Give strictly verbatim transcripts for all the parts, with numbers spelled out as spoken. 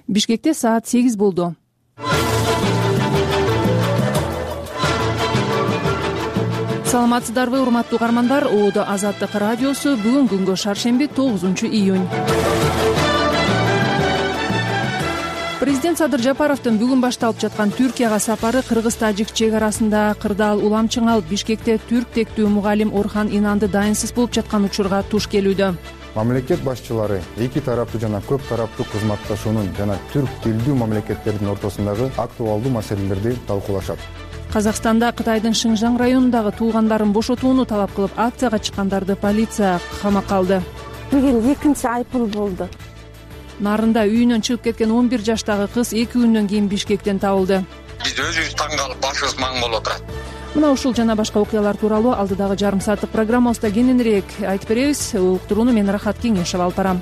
Бишкекте саат сегиз болду. Саламатсыздарбы, урматтуу угармандар? Оодо Азаттык радиосу. Бүгүн күнгө шаршемби, тогузунчу июнь. Президент Садыр Жапаровдун бүгүн башталып жаткан Түркияга сапары кыргыз-тажик чек арасында кырдаал улам чыңалып, Бишкекте түрк тектүү мугалим Орхан Инанды дайынсыз болуп жаткан учурга туш келүүдө. Мамлекет башчылары эки тараптуу жана көп тараптуу кызматташуунун жана түрк тилдүү мамлекеттердин ортосундагы актуалдуу маселелерди талкуулашат. Казакстанда Кытайдын Шыңжаң районундагы туугандарын бошотууну талап кылып акцияга чыккандарды полиция камакка алды. Бүгүн экинчи айыппул болду. Нарында үйүнөн чыгып кеткен он бир жаштагы кыз эки күндөн кийин Бишкектен табылды. Биз өзүбүз таң калып, башыбыз маң болуп отурат. Мына ушул жана башка окуялар тууралуу алдыдагы жарым сааттык программабызда кененирээк айтып беребиз. Уктурууну мен Рахат Кеңешев алып барам.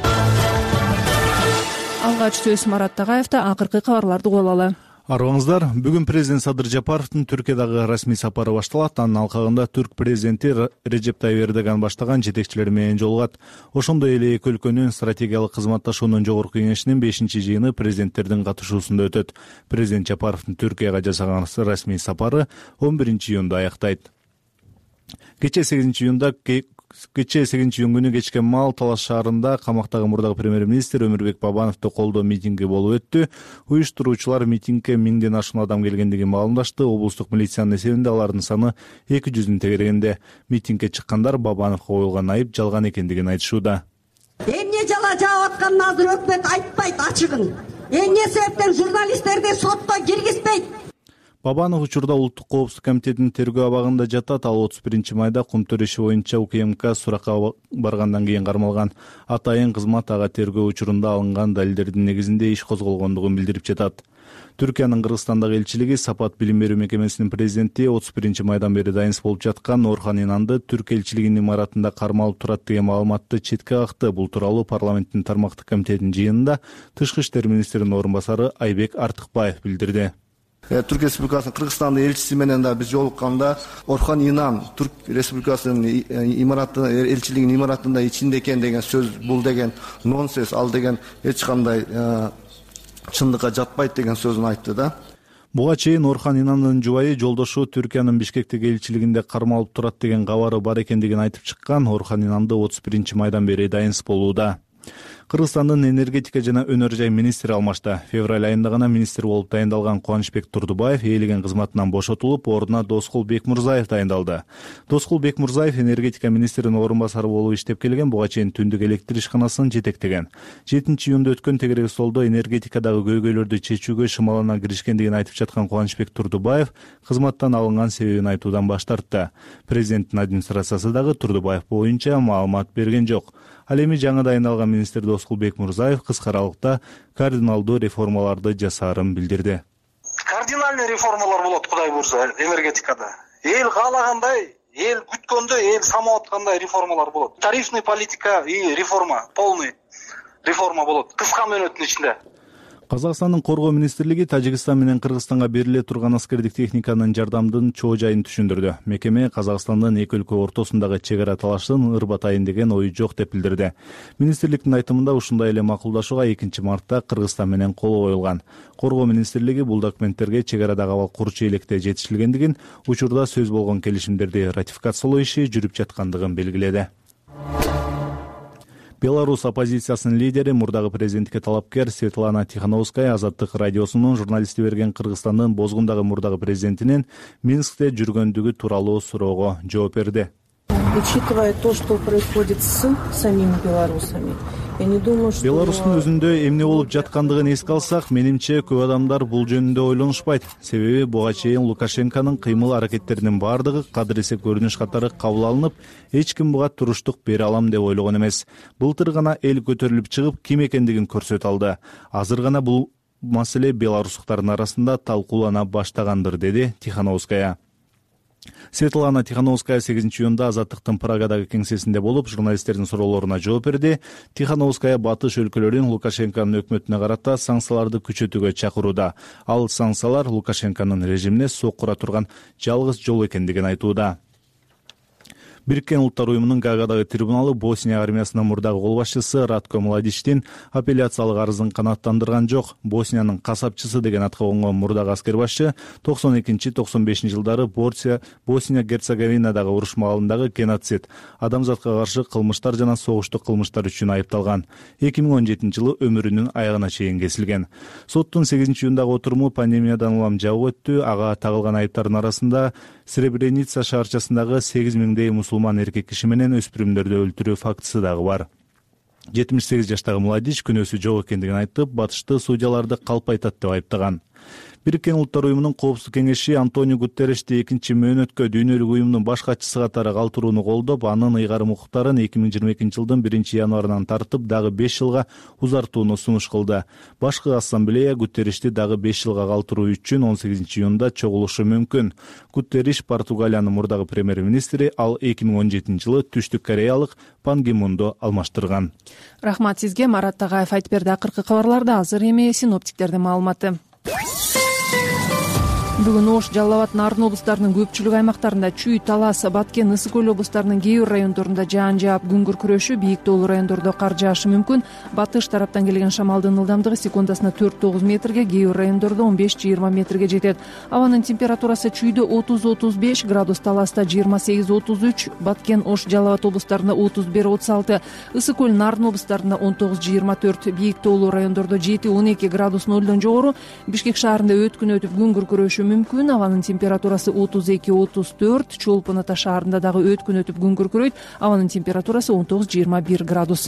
Алгач сөз Марат Тагаевда. Акыркы кабарларды угулалы. Арыбаңыздар, бүгүн президент Садыр Жапаровдун Түркиядагы расмий сапары башталат. Анын алкагында түрк президенти Режеп Тайып Эрдоган баштаган жетекчилер менен жолугат. Ошондой эле эки өлкөнүн стратегиялык кызматташуунун жогорку кеңешинин бешинчи жыйыны президенттердин катышуусунда өтөт. Президент Жапаровдун Түркияга жасаган расмий сапары он биринчи июнда аяктайт. Кечээ сегизинчи июнда Кечээ сегизинчи июнь күнү кечке Мал Талаш шаарында камактагы мурдагы премьер-министр Өмүрбек Бабановду колдоо митинги болуп өттү. Уюштуруучулар митингге миңден ашуун адам келгендигин маалымдашты. Облустук милициянын эсебинде алардын саны эки жүздүн тегерегинде. Митингге чыккандар Бабановго коюлган айып жалган экендигин айтышууда. Эмне жала жаап атканын азыр өкмөт айтпайт ачыгын. Эмне себептен журналисттерди сотко киргизбейт? Бабанов учурда Улуттук коопсуздук комитетинин тергөө абагында жатат. Ал отуз биринчи майда кумтөр иши боюнча УКМК суракка баргандан кийин кармалган. Атайын кызмат ага тергөө учурунда алынган далилдердин негизинде иш козголгондугун билдирип жатат. Түркиянын Кыргызстандагы элчилиги Сапат билим берүү мекемесинин президенти отуз биринчи майдан бери дайынсыз болуп жаткан Орхан Инанды түрк элчилигинин имаратында кармалып турат деген маалыматты четке какты. Бул тууралуу парламенттин тармактык комитетинин жыйынында тышкы иштер министринин орун басары Айбек Артыкбаев билдирди. Түрк Республикасынын Кыргызстандын элчиси менен да биз жолукканда Орхан Инан Түрк Республикасынын имараты элчилигинин имаратында ичинде экен деген сөз, бул деген нонсенс, ал деген эч кандай чындыкка жатпайт деген сөзүн айтты да. Буга чейин Орхан Инандын жубайы жолдошу Түркиянын Бишкектеги элчилигинде кармалып турат деген кабары бар экендигин айтып чыккан. Орхан Инанды отуз биринчи майдан бери дайынсыз болууда. Кыргызстандын энергетика жана өнөр жай министри алмашты. Февраль айында гана министр болуп дайындалган Кубанычбек Турдубаев ээлеген кызматынан бошотулуп, ордуна Доскул Бекмурзаев дайындалды. Доскул Бекмурзаев энергетика министринин орун басары болуп иштеп келген, буга чейин түндүк электр ишканасын жетектеген. жетинчи июнда өткөн тегерек столдо энергетикадагы көйгөйлөрдү чечүүгө шымалана киришкендигин айтып жаткан Кубанычбек Турдубаев кызматтан алынган себебин айтуудан баш тартты. Президенттин администрациясы дагы Турдубаев боюнча маалымат берген жок. Ал эми жаңы дайындалган министр Доскул Бекмурзаев кыска аралыкта кардиналдуу реформаларды жасаарын билдирди. Кардинальный реформалар болот, Кудай буйрса, энергетикада. Эл каалагандай, эл күткөндөй, эл самап аткандай реформалар болот. Тарифный политика и реформа, полный реформа болот кыска мөөнөттүн ичинде. Казакстандын коргоо министрлиги Тажикстан менен Кыргызстанга бериле турган аскердик техниканын жардамдын чоо жайын түшүндүрдү. Мекеме Казакстандын эки өлкө ортосундагы чек ара талашын ырбатайын деген ою жок деп билдирди. Министрликтин айтымында ушундай эле макулдашууга экинчи мартта Кыргызстан менен кол коюлган. Коргоо министрлиги бул документтерге чек арадагы абал курчу электе жетишилгендигин, учурда сөз болгон келишимдерди ратификациялоо иши жүрүп жаткандыгын белгиледи. Беларусь оппозициясынын лидери, мурдагы президентке талапкер Светлана Тихановская Азаттык радиосунун журналисти берген Кыргызстандын бозгундагы мурдагы президентинин Минскте жүргөндүгү тууралуу суроого жооп берди. Учитывая то, что происходит с самими белорусами, я не думаю, что... Беларустун өзүндө эмне болуп жаткандыгын эске алсак, менимче көп адамдар бул жөнүндө ойлонушпайт. Себеби буга чейин Лукашенконун кыймыл аракеттеринин бардыгы кадыресе көрүнүш катары кабыл алынып, эч ким буга туруштук бере алам деп ойлогон эмес. Былтыр гана эл көтөрүлүп чыгып, ким экендигин көрсөтө алды. Азыр гана бул маселе белорустуктардын арасында талкуулана баштагандыр, деди Тихановская. Светлана Тихановская сегизинчи июнда Азаттыктын Прагадагы кеңсесинде болуп, журналисттердин суроолоруна жооп берди. Тихановская батыш өлкөлөрүн Лукашенконун өкмөтүнө карата санкцияларды күчөтүүгө чакырууда. Ал санкциялар Лукашенконун режимине соккура турган жалгыз жол экендигин айтууда. Бириккен Улуттар уюмунун Гаагадагы трибуналы Босния армиясынын мурдагы кол башчысы Ратко Младичтин апелляциялык арызын канааттандырган жок. Босниянын касапчысы деген атка конгон мурдагы аскер башчы токсон экинчи токсон бешинчи жылдары Босния Герцеговинадагы уруш маалындагы геноцид, адамзатка каршы кылмыштар жана согуштук кылмыштар үчүн айыпталган. эки миң он жетинчи жылы өмүрүнүн аягына чейин кесилген. Соттун сегизинчи июндагы отуруму пандемиядан улам жабык өттү. Ага тагылган айыптардын арасында Сребреница шаарчасындагы сегиз миңдей мусулман эркек киши менен өспүрүмдөрдү өлтүрүү фактысы дагы бар. жетимиш сегиз жаштагы Младич күнөөсү жок экендигин айтып, батышты судьяларды калпайтат деп айыптаган. Бириккен Улуттар уюмунун Коопсуздук кеңеши Антонио Гутерришти экинчи мөөнөткө дүйнөлүк уюмдун баш катчысы катары калтырууну колдоп, анын ыйгарым укуктарын эки миң жыйырма экинчи жылдын биринчи январынан тартып дагы беш жылга узартууну сунуш кылды. Башкы ассамблея Гутерришти дагы беш жылга калтыруу үчүн он сегизинчи июнда чогулушу мүмкүн. Гутерриш Португалиянын мурдагы премьер-министри, ал эки миң он жетинчи жылы Түштүк Кореялык Пан Ги Мунду алмаштырган. Рахмат сизге, Марат Тагаев айтып берди. Акыркы кабарларда азыр эми синоптиктердин маалыматы. Бүгүн Ош, Жалал Абад, Нарын облустарынын көпчүлүк аймактарында чүй, Талас, Баткен, Ысык Көл облустарынын кээ бир райондорунда жаан жаап, күн күркүрөшү, бийик тоолуу райондордо кар жаашы мүмкүн. Батыш тараптан келген шамалдын ылдамдыгы секундасына төрт тогуз метрге, кээ бир райондордо он беш жыйырма метрге жетет. Абанын температурасы чүйдө отуз отуз беш градус, Таласта жыйырма сегиз отуз үч, Баткен, Ош, Жалал Абад облустарында отуз бир отуз алты, Ысык Көл, Нарын облустарында он тогуз жыйырма төрт, бийик тоолуу райондордо жети он эки градус нолдон жогору. Бишкек шаарында өткүн өтүп күн күркүрөшү мүмкүн. Абанын температурасы отуз эки отуз төрт, Чолпон Ата шаарында дагы өткүн өтүп күн күркүрөйт. Абанын температурасы он тогуз жыйырма бир градус.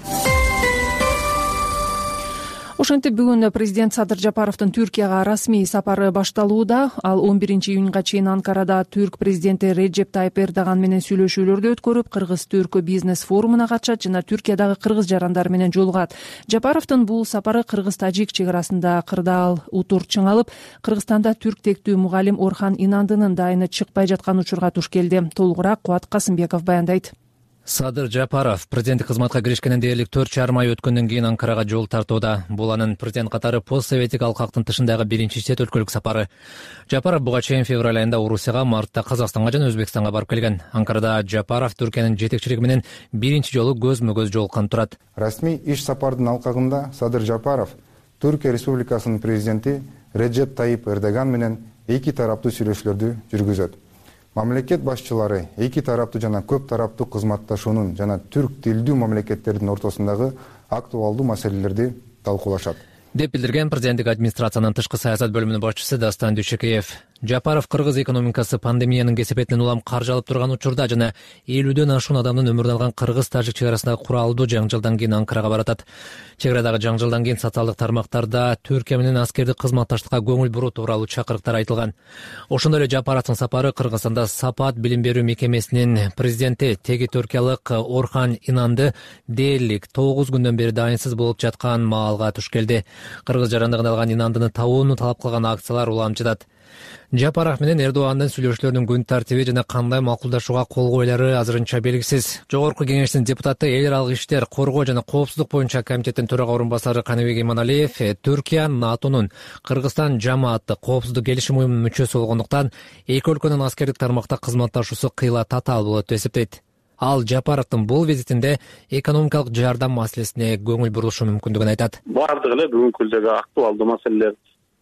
Ошентип бүгүн президент Садыр Жапаровдун Түркияга расмий сапары башталууда. Ал он биринчи июнга чейин Анкарада түрк президенти Реджеп Тайып Эрдоган менен сүйлөшүүлөрдү өткөрүп, кыргыз-түрк бизнес форумуна катышат жана Түркиядагы кыргыз жарандары менен жолугат. Жапаровдун бул сапары кыргыз-тажик чек арасында кырдаал утур чыңалып, Кыргызстанда түрк тектүү мугалим Орхан Инандынын дайыны чыкпай жаткан учурга туш келди. Толугураак Кубат Касымбеков баяндайт. Садыр Жапаров президенттик кызматка киришкенин дээрлик төрт жарым ай өткөндөн кийин Анкарага жол тартууда. Бул анын президент катары постсоветтик алкактын тышындагы биринчи чет өлкөлүк сапары. Жапаров буга чейин февраль айында Орусияга, мартта Казакстанга жана Өзбекстанга барып келген. Анкарада Жапаров Түркиянын жетекчилиги менен биринчи жолу көзмө-көз жолуккан турат. Расмий иш сапардын алкагында Садыр Жапаров Түркия Республикасынын президенти Реджеп Тайып Эрдоган менен эки тараптуу сүйлөшүүлөрдү жүргүзөт. Мамлекет башчылары эки тараптуу жана көп тараптуу кызматташуунун жана түрк тилдүү мамлекеттердин ортосундагы актуалдуу маселелерди талкуулашат деп билдирген президенттик администрациянын тышкы саясат бөлүмүнүн башчысы Дастан Дүйшекеев. Жапаров кыргыз экономикасы пандемиянын кесепетинен улам каржы алып турган учурда жана элүүдөн ашуун адамдын өмүрүн алган кыргыз-тажик чек арасындагы куралдуу жаңжалдан кийин Анкарага баратат. Чек арадагы жаңжалдан кийин социалдык тармактарда Түркия менен аскердик кызматташтыкка көңүл буруу тууралуу чакырыктар айтылган. Ошондой эле Жапаровдун сапары Кыргызстанда Сапат билим берүү мекемесинин президенти теги түркиялык Орхан Инанды дээрлик тогуз күндөн бери дайынсыз болуп жаткан маалга туш келди. Кыргыз жарандыгын алган Инандыны табууну талап кылган акциялар улам жатат. Жапаров менен Эрдогандын сүйлөшүүлөрүнүн күн тартиби жана кандай макулдашууга кол коюлары азырынча белгисиз. Жогорку кеңештин депутаты, эл аралык иштер, коргоо жана коопсуздук боюнча комитеттин төрага орун басары Каныбек Иманалиев Түркия НАТОнун Кыргызстан жамаатты коопсуздук келишим уюмунун мүчөсү болгондуктан эки өлкөнүн аскердик тармакта кызматташуусу кыйла татаал болот деп эсептейт. Ал Жапаровдун бул визитинде экономикалык жардам маселесине көңүл бурулушу мүмкүндүгүн айтат. Бардыгы эле бүгүнкү күндөгү актуалдуу маселелер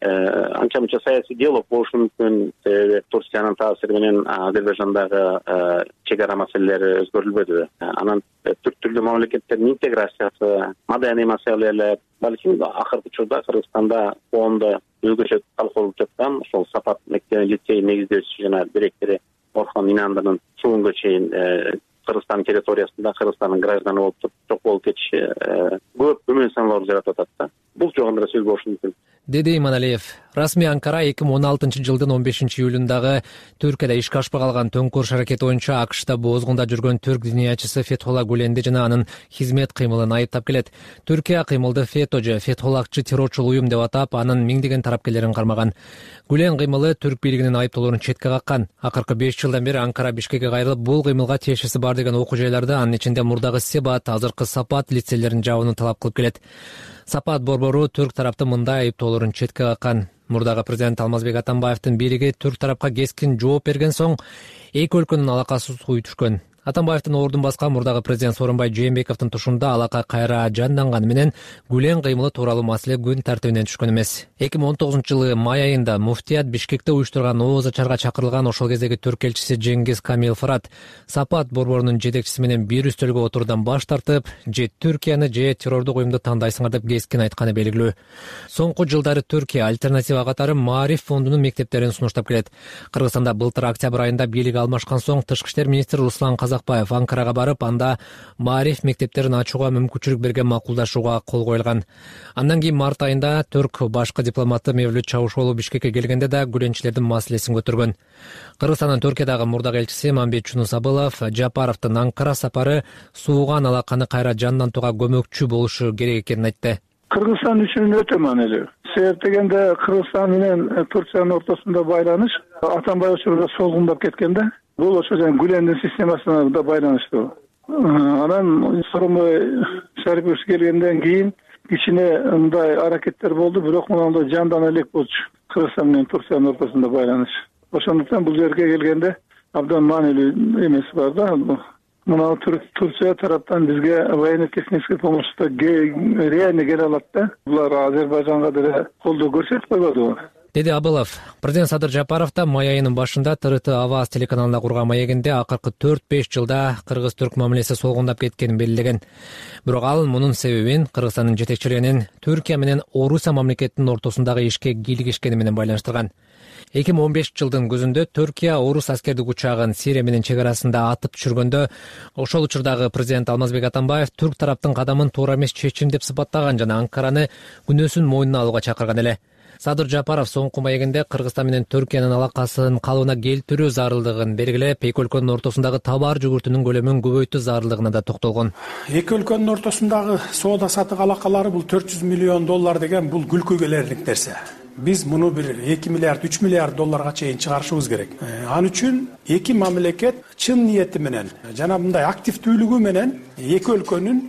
анча мынча саясий диалог болушу мүмкүн. Себеби Турциянын таасири менен Азербайжандагы чек ара маселелери өзгөрүлбөдү. Анан түрк тилдүү мамлекеттердин интеграциясы, маданий маселелер, балким акыркы учурда Кыргызстанда фондо өзгөчө талкууланып жаткан ошол Сапат мектеби лицей негиздөөчүсү жана директору Орхан Инандынын бүгүнгө чейин Кыргызстан территориясында Кыргызстандын гражданы болуп туруп жок болуп кетиши көп күмөн саналарды жаратып атат да. Бул жогунда сөз болушу мүмкүн, деди Иманалиев. Расмий Анкара эки миң он алтынчы жылдын он бешинчи июлундагы Түркияда ишке ашпай калган төңкөрүш аракети боюнча АКШта боозгунда жүргөн түрк диниячысы Фетхулла Гуленди жана анын хизмет кыймылын айыптап келет. Түркия кыймылды Фето же Фетхуллакчы террорчул уюм деп атап, анын миңдеген тарапкерлерин кармаган. Гулен кыймылы түрк бийлигинин айыптоолорун четке каккан. Акыркы беш жылдан бери Анкара Бишкекке кайрылып, бул кыймылга тиешеси бар деген окуу жайларды, анын ичинде мурдагы Себат, азыркы Сапат лицейлерин жабууну талап кылып келет. Сапат борбору түрк тараптын мындай айыптоолорун четке каккан. Мурдагы президент Алмазбек Атамбаевдин бийлиги түрк тарапка кескин жооп берген соң эки өлкөнүн алакасы суй түшкөн. Атамбаевдин ордун баскан мурдагы президент Сооронбай Жээнбековдун тушунда алака кайра жанданганы менен гүлен кыймылы тууралуу маселе күн тартибинен түшкөн эмес. эки миң он тогузунчу жылы май айында муфтият Бишкекте уюштурган ооз ачарга чакырылган ошол кездеги түрк элчиси Жеңгиз Камил Фырат Сапат борборунун жетекчиси менен бир үстөлгө отуруудан баш тартып, же Түркияны же террордук уюмду тандайсыңар деп кескин айтканы белгилүү. Соңку жылдары Түркия альтернатива катары Маариф фондунун мектептерин сунуштап келет. Кыргызстанда былтыр октябрь айында бийлик алмашкан соң тышкы иштер министри Руслан Казакбаев Анкарага барып, анда Маариф мектептерин ачууга мүмкүнчүлүк берген макулдашууга кол коюлган. Андан кийин март айында түрк башкы дипломаты Мевлют Чавушоğlu Бишкекке келгенде да гүленчилердин маселесин көтөргөн. Кыргызстандын Түркиядагы мурдагы элчиси Мамбет Чунусабылов Жапаровдун Анкара сапары сууган алаканы кайра жандантууга көмөкчү болушу керек экенин айтты. Кыргызстан үчүн өтө маанилүү. Себеп дегенде Кыргызстан менен Турциянын ортосунда байланыш Атамбаев учурунда солгундап кеткенде, бул ошо гүлендин системасына да байланыштуу. Анан Сооронбай Шарипович келгенден кийин кичине мындай аракеттер болду, бирок мындай жандана элек болчу. Кыргызстан менен Турциянын ортосунда байланыш. Ошондуктан бул жерге келгенде абдан маанилүү эмес бар да. Мына Турция тараптан бизге военно-технический помощьта реально келе алат да. Булар Азербайжанга деле колдоо көрсөтүп койбодубу? Деди Абылов. Президент Садыр Жапаров да май айынын башында Т Р Т Аваз телеканалына курган маегинде акыркы төрт-беш жылда кыргыз-түрк мамилеси солгундап кеткенин белгилеген. Бирок ал мунун себебин Кыргызстандын жетекчилигинин Түркия менен Орусия мамлекетинин ортосундагы ишке кийлигишкени менен байланыштырган. эки миң он бешинчи жылдын күзүндө Түркия орус аскердик учагын Сирия менен чек арасында атып түшүргөндө, ошол учурдагы президент Алмазбек Атамбаев түрк тараптын кадамын туура эмес чечим деп сыпаттаган жана Анкараны күнөөсүн мойнуна алууга чакырган эле. Садыр Жапаров соңку маегинде Кыргызстан менен Түркиянын алакасын калыбына келтирүү зарылдыгын белгилеп, эки өлкөнүн ортосундагы товар жүгүртүүнүн көлөмүн көбөйтүү зарылдыгына да токтолгон. Эки өлкөнүн ортосундагы соода сатык алакалары бул төрт жүз миллион доллар деген бул күлкү келерлик нерсе. Биз муну бир эки миллиард үч миллиард долларга чейин чыгарышыбыз керек. Ал үчүн эки мамлекет чын ниети менен жана мындай активдүүлүгү менен эки өлкөнүн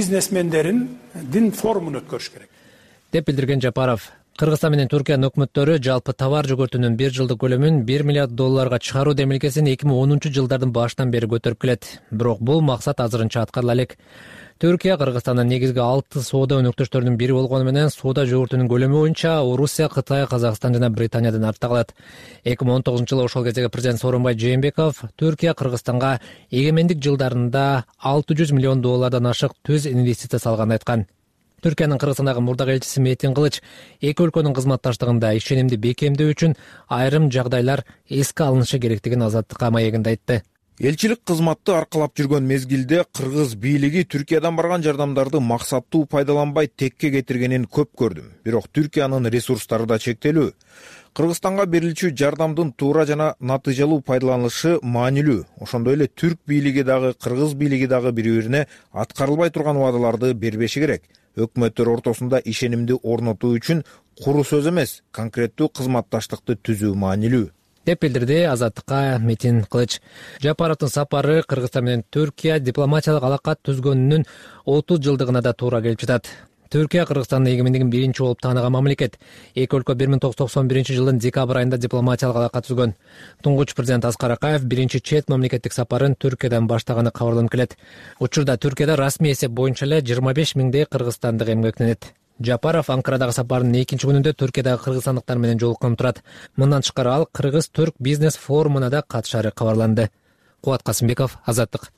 бизнесмендеринин форумун өткөрүш керек деп билдирген Жапаров. Кыргызстан менен Түркиянын өкмөттөрү жалпы товар жүгүртүүнүн бир жылдык көлөмүн бир миллиард долларга чыгаруу демилгесин эки миң онунчу жылдардын башынан бери көтөрүп келет. Бирок бул максат азырынча аткарыла элек. Түркия Кыргызстандын негизги алты соода өнөктөштөрүнүн бири болгону менен соода жүгүртүүнүн көлөмү боюнча Орусия, Кытай, Казакстан жана Британиядан артта калат. эки миң он тогузунчу жылы ошол кездеги президент Сооронбай Жээнбеков Түркия Кыргызстанга эгемендик жылдарында алты жүз миллион доллардан ашык түз инвестиция салганын айткан. Түркиянын Кыргызстандагы мурдагы элчиси Метин Кылыч эки өлкөнүн кызматташтыгында ишенимди бекемдөө үчүн айрым жагдайлар эске алынышы керектигин Азаттыкка маегинде айтты. Элчилик кызматты аркалап жүргөн мезгилде кыргыз бийлиги Түркиядан барган жардамдарды максаттуу пайдаланбай текке кетиргенин көп көрдүм. Бирок Түркиянын ресурстары да чектелүү. Кыргызстанга берилчү жардамдын туура жана натыйжалуу пайдаланышы маанилүү. Ошондой эле түрк бийлиги дагы кыргыз бийлиги дагы бири-бирине аткарылбай турган убадаларды бербеши керек. Өкмөттөр ортосунда ишенимди орнотуу үчүн куру сөз эмес, конкреттүү кызматташтыкты түзүү маанилүү деп билдирди Азаттыкка Метин Кылыч. Жапаровдун сапары Кыргызстан менен Түркия дипломатиялык алака түзгөнүнүн отуз жылдыгына да туура келип жатат. Түркия Кыргызстандын эгемендигин биринчи болуп тааныган мамлекет. Эки өлкө бир миң тогуз жүз токсон биринчи жылдын декабрь айында дипломатиялык алака түзгөн. Туңгуч президент Аскар Акаев биринчи чет мамлекеттик сапарын Түркиядан баштаганы кабарланып келет. Учурда Түркияда расмий эсеп боюнча эле жыйырма беш миңдей кыргызстандык эмгектенет. Жапаров Анкарадагы сапарынын экинчи күнүндө Түркиядагы кыргызстандыктар менен жолуккан турат. Мындан тышкары ал Кыргыз-Түрк бизнес форумуна да катышары кабарланды. Кубат Касымбеков, Азаттык.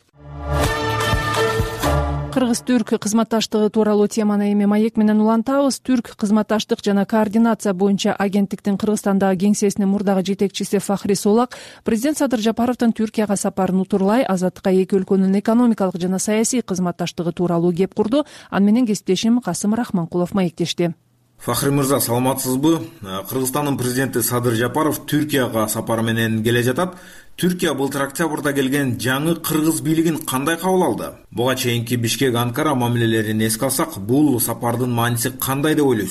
Кыргыз-түрк кызматташтыгы тууралуу теманы эми маек менен улантабыз. Түрк кызматташтык жана координация боюнча агенттиктин Кыргызстандагы кеңсесинин мурдагы жетекчиси Фахри Солак президент Садыр Жапаровдун Түркияга сапарын утурлай Азаттыкка эки өлкөнүн экономикалык жана саясий кызматташтыгы тууралуу кеп курду. Аны менен кесиптешим Касым Рахманкулов маектешти. Фахри мырза, саламатсызбы? Кыргызстандын президенти Садыр Жапаров Түркияга сапары менен келе жатат. Түркия былтыр октябрда келген жаңы кыргыз бийлигин кандай кабыл алды? Буга чейинки Бишкек Анкара мамилелерин эске алсак, бул сапардын мааниси кандай деп ойлойсуз?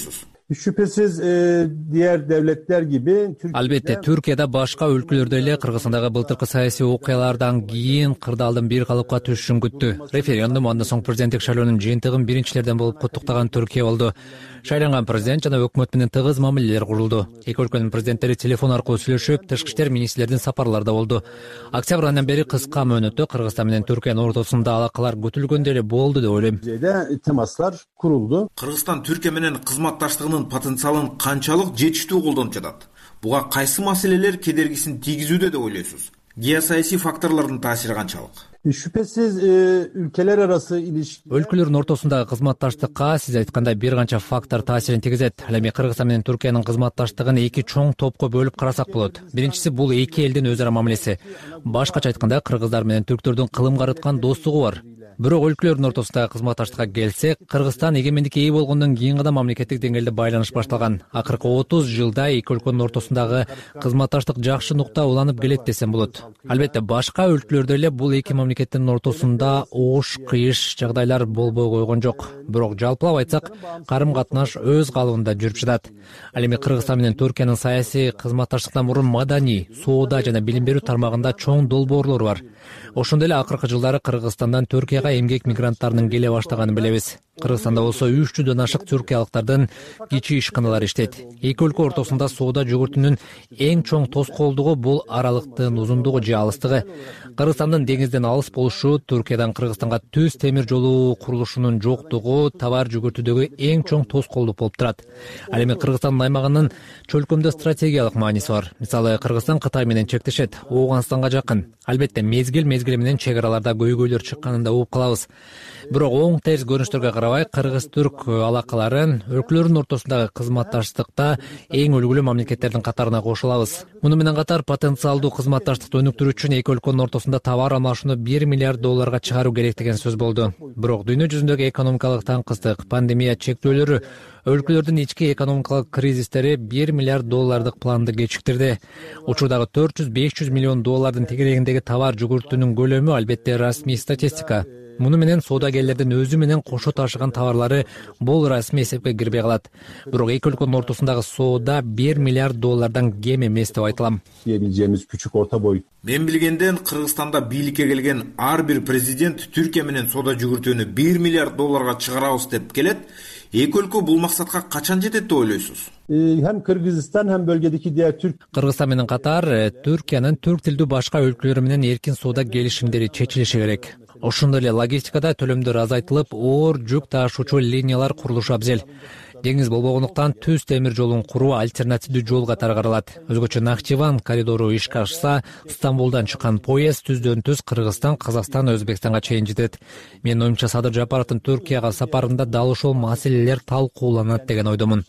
Şüphesiz diğer devletler gibi албетте Түркияда башка өлкөлөрдөй эле Кыргызстандагы былтыркы саясий окуялардан кийин кырдаалдын бир калыпка түшүшүн күттү. Референдум андан соң президенттик шайлоонун жыйынтыгын биринчилерден болуп куттуктаган Түркия болду. Шайланган президент жана өкмөт менен тыгыз мамилелер курулду. Эки өлкөнүн президенттери телефон аркылуу сүйлөшүп, тышкы иштер министрлердин сапарларда болду. Октябрь айынан бери кыска мөөнөттө Кыргызстан менен Түркиянын ортосунда алакалар көтүлгөндөй эле болду деп ойлойм. Темаслар kuruldu. Кыргызстан Түркия менен кызматташтыгынын потенциалын канчалык жетиштүү колдонуп жатат? Буга кайсы маселелер кедергисин тийгизүүдө деп ойлойсуз? Геосаясий факторлордун таасири канчалык? Şüphesiz ülkeler arası ilişki өлкөлөрдүн ортосундагы кызматташтыкка сиз айткандай бир канча фактор таасирин тийгизет. Ал эми Кыргызстан менен Түркиянын кызматташтыгын эки чоң топко бөлүп карасак болот. Биринчиси бул эки элдин өз ара мамилеси. Башкача айтканда кыргыздар менен түрктөрдүн кылым карыткан достугу бар. Бирок өлкөлөрдүн ортосундагы кызматташтыкка келсек, Кыргызстан эгемендикке ээ болгондон кийин гана мамлекеттик деңгээлде байланыш башталган. Акыркы отуз жылда эки өлкөнүн ортосундагы кызматташтык жакшы нукта уланып келет десем болот. Албетте башка өлкөлөрдө эле бул эки мамлекеттин ортосунда оош, кыйыш жагдайлар болбой койгон жок. Бирок жалпылап айтсак, карым-катнаш өз калыбында жүрүп жатат. Ал эми Кыргызстан менен Түркиянын саясий кызматташтыктан мурун маданий, соода жана билим берүү тармагында чоң долбоорлор бар. Ошондой эле акыркы жылдары Кыргызстандан Түркияга эмгек мигранттарынын келе баштаганын билебиз. Кыргызстанда болсо үч жүздөн ашык түркиялыктардын кичи ишканалары иштейт. Эки өлкө ортосунда соода жүгүртүнүн эң чоң тоскоолдугу бул аралыктын узундугу же алыстыгы. Кыргызстандын деңизден алыс болушу, Түркиядан Кыргызстанга түз темир жолу курулушунун жоктугу товар жүгүртүүдөгү эң чоң тоскоолдук болуп турат. Ал эми Кыргызстандын аймагынын чөлкөмдө стратегиялык мааниси бар. Мисалы, Кыргызстан Кытай менен чектешет, Ооганстанга жакын. Албетте мезгил мезгили менен чек араларда көйгөйлөр чыкканын да угуп калабыз. Бирок оң терс көрүнүштөргө карабай, кыргыз-түрк алакаларын өлкөлөрдүн ортосундагы кызматташтыкта эң үлгүлүү мамлекеттердин катарына кошо алабыз. Муну менен катар потенциалдуу кызматташтыкты өнүктүрүү үчүн эки өлкөнүн ортосунда товар алмашууну бир миллиард долларга чыгаруу керек деген сөз болду. Бирок дүйнө жүзүндөгү экономикалык таңкыстык, пандемия чектөөлөрү, өлкөлөрдүн ички экономикалык кризистери бир миллиард доллардык планды кечиктирди. Учурдагы төрт жүз беш жүз миллион доллардын тегерегиндеги товар жүгүртүүнүн көлөмү албетте расмий статистика. Муну менен соодагерлердин өзү менен кошо ташыган товарлары бул расмий эсепке кирбей калат. Бирок эки өлкөнүн ортосундагы соода бир миллиард доллардан кем эмес деп айтылам. Диyebileceğimiz küçük orta boy. Мен билгенден Кыргызстанда бийликке келген ар бир президент Түркия менен соода жүгүртүүнү бир миллиард долларга чыгарабыз деп келет. Эки өлкө бул максатка качан жетет деп ойлойсуз? Hem Kırgızistan hem bölgedeki diğer Türk Кыргызстан менен катар Түркиянын түрк тилдүү башка өлкөлөрү менен эркин соода келишимдери чечилиши керек. Ошондой эле логистикада төлөмдөр азайтылып, оор жүк ташуучу линиялар курулушу абзел. Деңиз болбогондуктан түз темир жолун куруу альтернативдүү жол катары каралат. Өзгөчө Нахчыван коридору ишке ашса, Стамбулдан чыккан поезд түздөн түз Кыргызстан, Казакстан, Өзбекстанга чейин жетет. Менин оюмча Садыр Жапаровдун Түркияга сапарында дал ошол маселелер талкууланат деген ойдомун.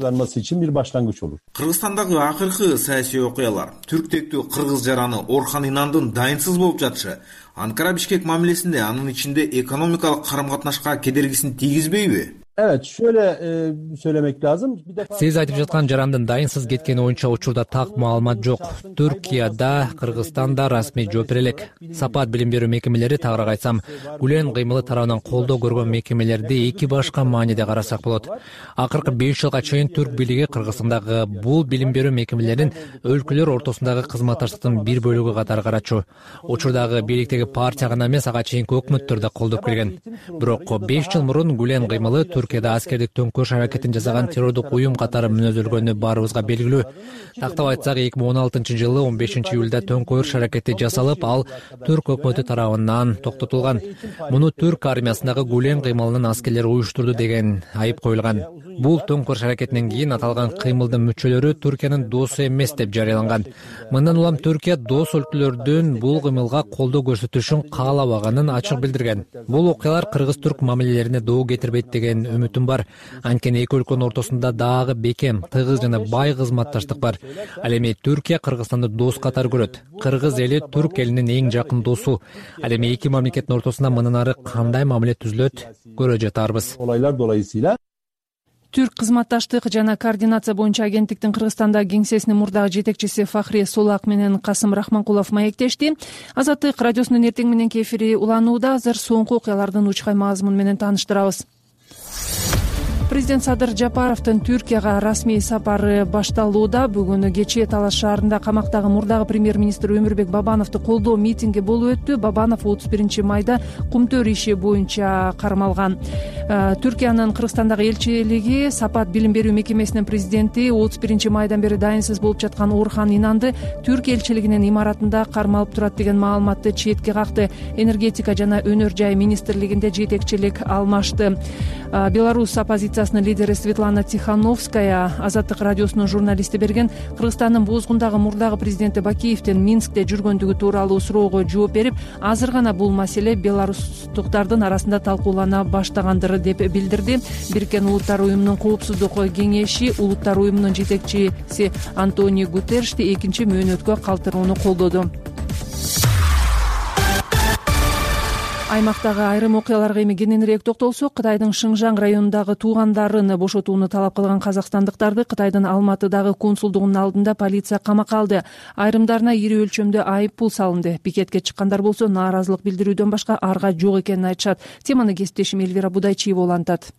Кыргызстандагы акыркы саясий окуялар, түрктектүү кыргыз жараны Орхан Инандын дайынсыз болуп жатышы Анкара Бишкек мамилесинде, анын ичинде экономикалык карым-катнашка кедергисин тийгизбейби? Evet, şöyle e, söylemek lazım. Сиз айтып жаткан жарандын дайынсыз кеткени боюнча учурда так маалымат жок. Түркияда, Кыргызстанда расмий жооп бере элек. Сапат билим берүү мекемелери, тагыраак айтсам, Гүлен кыймылы тарабынан колдоо көргөн мекемелерди эки башка мааниде карасак болот. Акыркы беш жылга чейин түрк бийлиги Кыргызстандагы бул билим берүү мекемелерин өлкөлөр ортосундагы кызматташтыктын бир бөлүгү катары карачу. Учурдагы бийликтеги партия гана эмес, ага чейинки өкмөттөр да колдоп келген. Бирок беш жыл мурун Гүлен кыймылы Түркияда аскердик төңкөрүш аракетин жасаган террордук уюм катары мүнөзөлгөнү баарыбызга белгилүү. Тактап айтсак, эки миң он алтынчы жылы он бешинчи июлда төңкөрүш аракети жасалып, ал түрк өкмөтү тарабынан токтотулган. Муну түрк армиясындагы Гүлен кыймылынын аскерлери уюштурду деген айып коюлган. Бул төңкөрүш аракетинен кийин аталган кыймылдын мүчөлөрү Түркиянын досу эмес деп жарыяланган. Мындан улам Түркия дос өлкөлөрдүн бул кыймылга колдоо көрсөтүшүн каалабаганын ачык билдирген. Бул окуялар кыргыз-түрк мамилелерине доо кетирбейт деген үмүтүм бар. Анткени эки өлкөнүн ортосунда дагы бекем, тыгыз жана бай кызматташтык бар. Ал эми Түркия Кыргызстанды дос катары көрөт. Кыргыз эли түрк элинин эң жакын досу. Ал эми эки мамлекеттин ортосунда мындан ары кандай мамиле түзүлөт, көрө жатарбыз. Olaylar dolayısıyla Түрк кызматташтык жана координация боюнча агенттиктин Кыргызстандагы кеңсесинин мурдагы жетекчиси Фахри Солак менен Касым Рахманкулов маектешти. Азаттык радиосунун эртең мененки эфири уланууда. Азыр соңку окуялардын учкай мазмуну менен тааныштырабыз. Президент Садыр Жапаровдун Түркияга расмий сапары башталууда. Бүгүн кечээ Талас шаарында камактагы мурдагы премьер-министр Өмүрбек Бабановду колдоо митинги болуп өттү. Бабанов отуз биринчи майда кумтөр иши боюнча кармалган. Түркиянын Кыргызстандагы элчилиги Сапат билим берүү мекемесинин президенти отуз биринчи майдан бери дайынсыз болуп жаткан Орхан Инанды Түркия элчилигинин имаратында кармалып турат деген маалыматты четке какты. Энергетика жана өнөр жай министрлигинде жетекчилик алмашты. Беларусь оппозициясынын лидери Светлана Тихановская Азаттык радиосунун журналисти берген Кыргызстандын бозгундагы мурдагы президенти Бакиевдин Минскте жүргөндүгү тууралуу суроого жооп берип, азыр гана бул маселе беларустуктардын арасында талкуулана баштагандыр деп билдирди. Бириккен Улуттар уюмунун коопсуздук кеңеши Улуттар уюмунун жетекчиси Антонио Гутерришти экинчи мөөнөткө калтырууну колдоду. Аймактагы айрым окуяларга эми кененирээк токтолсок, Кытайдын Шыңжаң районундагы туугандарын бошотууну талап кылган казакстандыктарды Кытайдын Алматыдагы консулдугунун алдында полиция камакка алды. Айрымдарына ири өлчөмдө айып пул салынды. Пикетке чыккандар болсо нааразылык билдирүүдөн башка арга жок экенин айтышат. Теманы кесиптешим Эльвира Будайчиева улантат.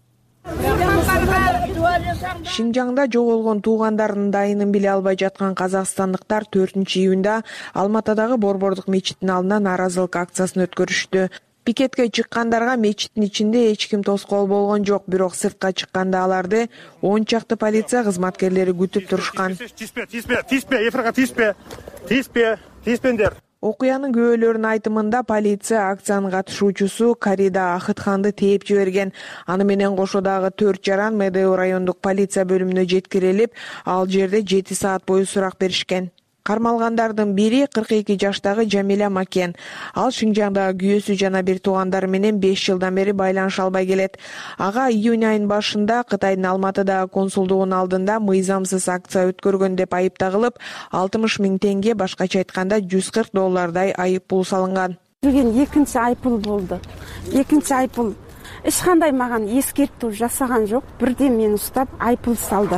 Шыңжаңда жоголгон туугандарынын дайынын биле албай жаткан казакстандыктар төртүнчү июнда Алматыдагы Борбордук мечитинин алдына нааразылык акциясын өткөрүштү. Пикетке чыккандарга мечиттин ичинде эч ким тоскоол болгон жок, бирок сыртка чыкканда аларды он чакты полиция кызматкерлери күтүп турушкан. Тиспе, тиспе, тиспе, эфирга тиспе, тиспе, тиспендер. Окуянын күбөлөрүнүн айтымында полиция акциянын катышуучусу Карида Ахытханды тээп жиберген. Аны менен кошо дагы төрт жаран Медео райондук полиция бөлүмүнө жеткирилип, ал жерде жети саат бою сурак беришкен. Кармалгандардын бири кырк эки жаштагы Жамиля Макен. Ал Шыңжаңдагы күйөөсү жана бир туугандары менен беш жылдан бери байланыша албай келет. Ага июнь айынын башында Кытайдын Алматыдагы консулдугунун алдында мыйзамсыз акция өткөргөн деп айыпталып, алтымыш миң теңге, башкача айтканда жүз кырк доллардай айып пул салынган. Бүгүн экинчи айыппул болду. Экинчи айыппул эч кандай маган эскертүү жасаган жок. Бирден мени уштап айыппул салды.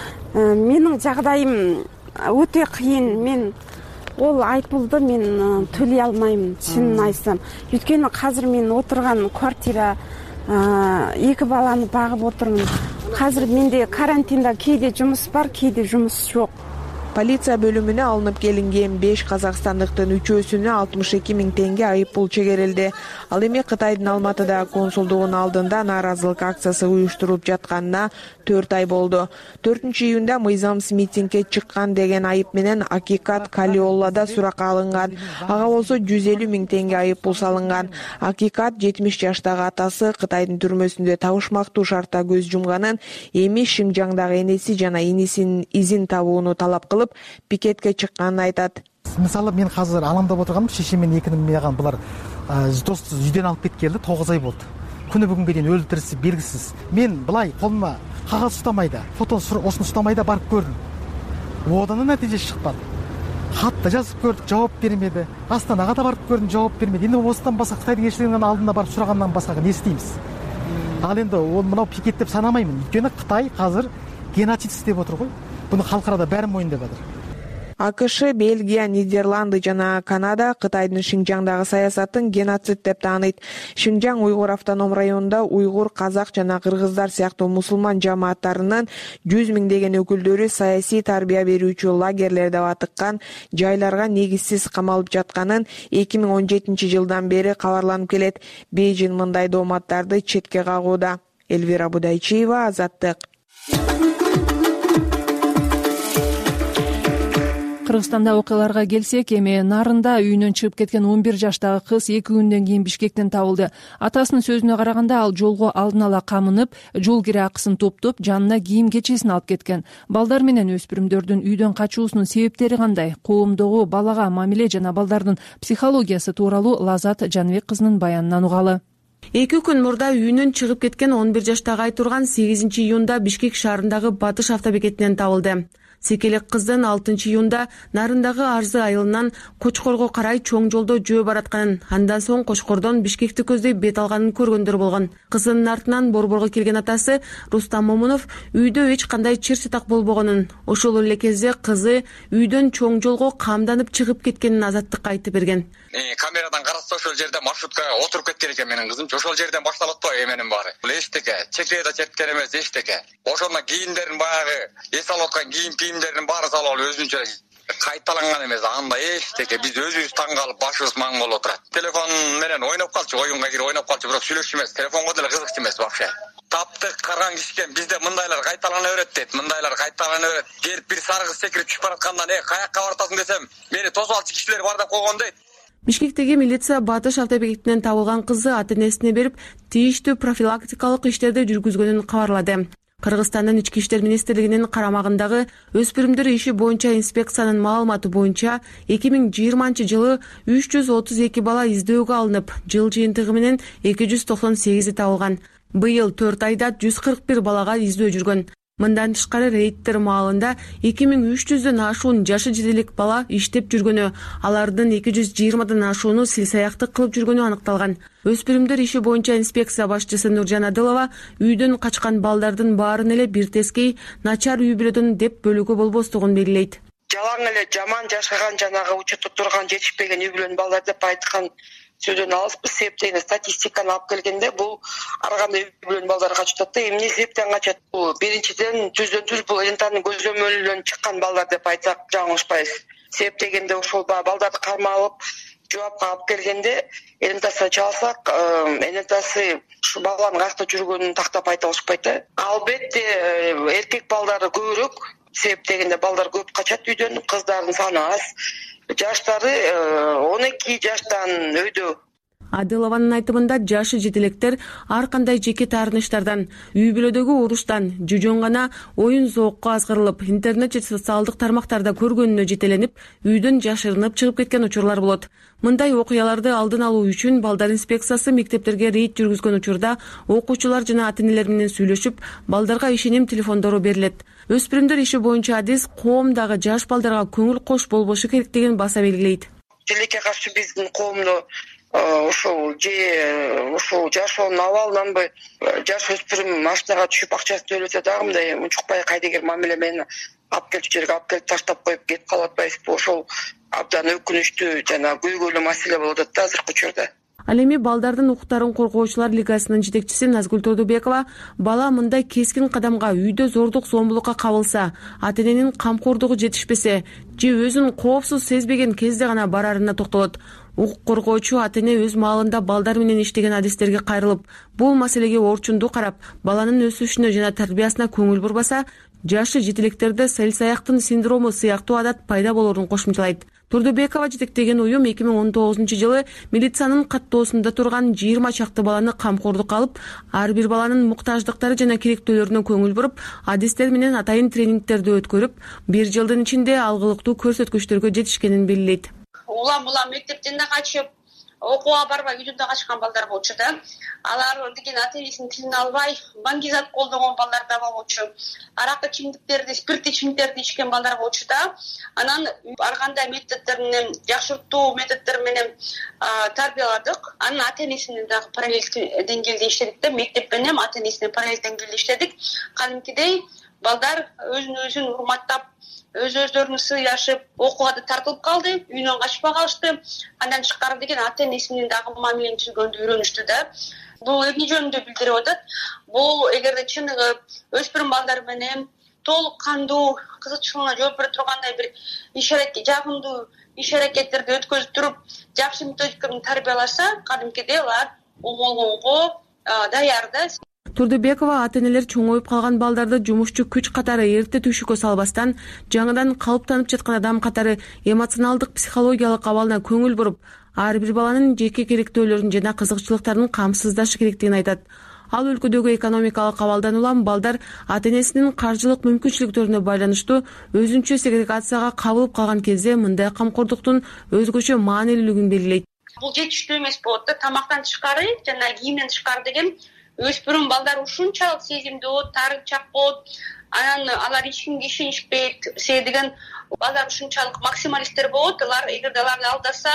Менин жагдайым өтө кыйын. Мен ол айыппулду мен төлөй алмайм, чынын айтсам. Өйткөнү азыр мен отурган квартира, эки баланы багып отурмун. Азыр менде карантинда кээде жумуш бар, кээде жумуш жок. Полиция бөлүмүнө алынып келинген беш казакстандыктын үчөөсүнө алтымыш эки миң теңге айып пул чегерилди. Ал эми Кытайдын Алматыдагы консулдугунун алдында нааразылык акциясы уюштурулуп жатканына төрт ай болду. төртүнчү июнда мыйзамсыз митингге чыккан деген айып менен Акикат Калиоллада суракка алынган. Ага болсо жүз элүү миң теңге айып пул салынган. Акикат жетимиш жаштагы атасы Кытайдын түрмөсүндө табышмактуу шартта көз жумганын, эми Шыңжаңдагы энеси жана инисинин изин табууну талап кылып, пикетке чыкканын айтат. Мисалы, мен азыр аламдап отурганым, шешем мен экинин меган булар дос үйдөн алып кеткелди, тогуз ай болду. Күнү бүгүнгө чейин өлтүрүсү белгисиз. Мен былай колума кагаз уштамайда, фото осуну уштамайда барып көрдүм. Одан натыйжа чыкпады. Хатты жазып көрдүк, жооп бермеди. Астанага да барып көрдүм, жооп бермеди. Эми осудан башка Кытайдын элчилигинин алдына барып сурагандан башка не истейбиз? Ал эми ол мынау пикет деп санамаймын. Өйткөнү Кытай азыр геноцид иштеп отур го. Буну калкарада баары моюндап атыр. АКШ, Бельгия, Нидерланды жана Канада Кытайдын Шыңжаңдагы саясатын геноцид деп тааныйт. Шыңжаң уйгур автоном районунда уйгур, казак жана кыргыздар сыяктуу мусулман жамааттарынын жүз миңдеген өкүлдөрү саясий тарбия берүүчү лагерлер деп атыккан жайларга негизсиз камалып жатканын эки миң он жетинчи жылдан бери кабарланып келет. Бейжин мындай дооматтарды четке кагууда. Эльвира Будайчиева, Азаттык. Кыргызстанда окуяларга келсек, эми Нарында үйүнөн чыгып кеткен он бир жаштагы кыз эки күндөн кийин Бишкектен табылды. Атасынын сөзүнө караганда, ал жолго алдын ала камынып, жол кире акысын топтоп, жанына кийим кечесин алып кеткен. Балдар менен өспүрүмдөрдүн үйдөн качуусунун себептери кандай? Коомдогу балага мамиле жана балдардын психологиясы тууралуу Лазат Жаныбек кызынын баянынан угалы. эки күн мурда үйүнөн чыгып кеткен он бир жаштагы Айтурган сегизинчи июнда Бишкек шаарындагы Батыш автобекетинен табылды. Секелек кыздын алтынчы июнда Нарындагы Арзы айылынан Кочкорго карай чоң жолдо жөө баратканын, андан соң Кочкордон Бишкекти көздөй бет алганын көргөндөр болгон. Кызынын артынан Борборго келген атасы Рустам Момунов үйдө эч кандай чыр чатак болбогонун, ошол эле кезде кызы үйдөн чоң жолго камданып чыгып кеткенин Азаттыкка айтып берген. Камерадан караса ошол жерде маршруткага отуруп кеткен экен менин кызым, ошол жерден башталат атпайбы эменин баары. Бул эчтеке, чекеде четкен эмес эчтеке. Ошондон кийимдерин баягы эс алып аткан кийим кийимдердин баары салып алып өзүнчө кайталанган эмес. Анда эчтеке биз өзүбүз таң калып башыбыз маң болуп турат. Телефон менен ойноп калчу, оюнга кирип ойноп калчу, бирок сүйлөшчү эмес. Телефонго деле кызыкчу эмес вообще. Таптык карган кишкен бизде мындайлар кайталана берет дейт. Мындайлар кайталана берет. Келип бир сары кыз секирип түшүп бараткандан "Э, каякка баратасың" десем, мени тосуп алчу кишилер бар деп койгон дейт. Бишкектеги милиция Батыш автобекетинен табылган кызды ата-энесине берип, тийиштүү профилактикалык иштерди жүргүзгөнүн кабарлады. Кыргызстандын Ички иштер министрлигинин карамагындагы өспүрүмдөр иши боюнча инспекциянын маалыматы боюнча эки миң жыйырманчы жылы үч жүз отуз эки бала издөөгө алынып, жыл жыйынтыгы менен эки жүз токсон сегизи табылган. Быйыл төрт айда жүз кырк бир балага издөө жүргөн. Мындан тышкары рейдтер маалында эки миң үч жүздөн ашуун жашы жетилик бала иштеп жүргөнү, алардын эки жүз жыйырмадан ашууну силсаяктык кылып жүргөнү аныкталган. Өспүрүмдөр иши боюнча инспекция башчысы Нуржан Адылова үйдөн качкан балдардын баарын эле бир тескей начар үй бүлөдөн деп бөлүүгө болбостугун белгилейт. Жалаң эле жаман жашаган жанагы учурда турган жетишпеген үй бүлөнүн балдар деп айткан сөздөн алыспыз. Себептен статистиканы алып келгенде бул ар кандай үй бүлөнүн балдары качат да. Эмне себептен качат? Бул биринчиден жүздөн жүз бул элентанын көзөмөлүнөн чыккан балдар деп айтсак жаңылышпайбыз. Себеп дегенде ошол балдарды кармалып жоопко алып келгенде элентасына чалсак, элентасы ушу баланын каякта жүргөнүн тактап айта алышпайт да. Албетте эркек балдары көбүрөөк. Себеп дегенде балдар көп качат үйдөн, кыздардын саны аз. Жаштары он эки жаштан өйдө. Адылованын айтымында жашы жетилектер ар кандай жеке таарынычтардан, үй бүлөдөгү уруштан, жожон гана оюн зоокко азгырылып, интернет же социалдык тармактарда көргөнүнө жетеленип, үйдөн жашырынып чыгып кеткен учурлар болот. Мындай окуяларды алдын алуу үчүн балдар инспекциясы мектептерге рейд жүргүзгөн учурда окуучулар жана ата-энелер менен сүйлөшүп, балдарга ишеним телефондору берилет. Өспүрүмдөр иши боюнча адис коомдагы жаш балдарга көңүл кош болбошу керек деген баса белгилейт. Тилекке каршы биздин коомдо ушул же ушул жашоонун абалынанбы жаш өспүрүм машинаға түшүп акчасын төлөсө дагы мындай унчукпай кайдыгер мамиле менен алып келчү жерге алып келип таштап коюп кетип калып атпайбызбы? Ошол абдан өкүнүчтүү жана көйгөйлүү маселе болуп атат да азыркы учурда. Ал эми балдардын укуктарын коргоочулар лигасынын жетекчиси Назгүл Тодубекова бала мындай кескин кадамга үйдө зордук зомбулукка кабылса, ата-эненин камкордугу жетишпесе же өзүн коопсуз сезбеген кезде гана барарына токтолот. Укук коргоочу ата-эне өз маалында балдар менен иштеген адистерге кайрылып, бул маселеге орчундуу карап, баланын өсүшүнө жана тарбиясына көңүл бурбаса, жашы жетилектерде сел-саяктын синдрому сыяктуу адат пайда болорун кошумчалайт. Турдубекова жетектеген уюм эки миң он тогузунчу жылы милициянын каттоосунда турган жыйырма чакты баланы камкордукка алып, ар бир баланын муктаждыктары жана керектөөлөрүнө көңүл буруп, адистер менен атайын тренингтерди өткөрүп, бир жылдын ичинде алгылыктуу көрсөткүчтөргө жетишкенин белгилейт. Улам улам мектептен да качып, окууга барбай үйдөн да качкан балдар болчу да. Алар деген ата-энесинин тилин албай, баңгизат колдогон балдар да болчу. Аракы ичимдиктерди, спирттик ичимдиктерди ичкен балдар болчу да. Анан ар кандай методдор менен, жакшыртуу методдор менен тарбияладык. Анан ата-энесинин дагы параллель деңгээлде иштедик да, мектеп менен ата-энесинин параллель деңгээлде иштедик. Кадимкидей балдар өзүн өзүн урматтап, өз-өздөрүнө сыйлашып, окууга да тартылып калды, үйүнөн качпай калышты. Андан тышкары деген ата-энесинин дагы мамилени түзгөндү үйрөнүштү да. Бул эмне жөнүндө билдирип атат? Бул эгерде чыныгы өспүрүм балдар менен толук кандуу, кызыкчылыгына жооп бере тургандай бир иш-аракет, жагымдуу иш-аракеттерди өткөзүп туруп, жакшы методика менен тарбияласа, кадимкидей алар оңолгонго даяр да. Турдубекова ата-энелер чоңоюп калган балдарды жумушчу күч катары эрте түшүккө салбастан, жаңыдан калыптанып жаткан адам катары эмоционалдык психологиялык абалына көңүл буруп, ар бир баланын жеке керектөөлөрүн жана кызыкчылыктарын камсыздашы керектигин айтат. Ал өлкөдөгү экономикалык абалдан улам балдар ата-энесинин каржылык мүмкүнчүлүктөрүнө байланыштуу өзүнчө сегрегацияга кабылып калган кезде мындай камкордуктун өзгөчө маанилүүлүгүн белгилейт. Бул жетиштүү эмес болот да, тамактан тышкары жана кийимден тышкары деген өспүрүм балдар ушунчалык сезимдүү, тарынчак болот. Анан алар эч кимге ишенишпейт. Себеби деген балдар ушунчалык максималисттер болот. Алар эгерде аларды алдаса,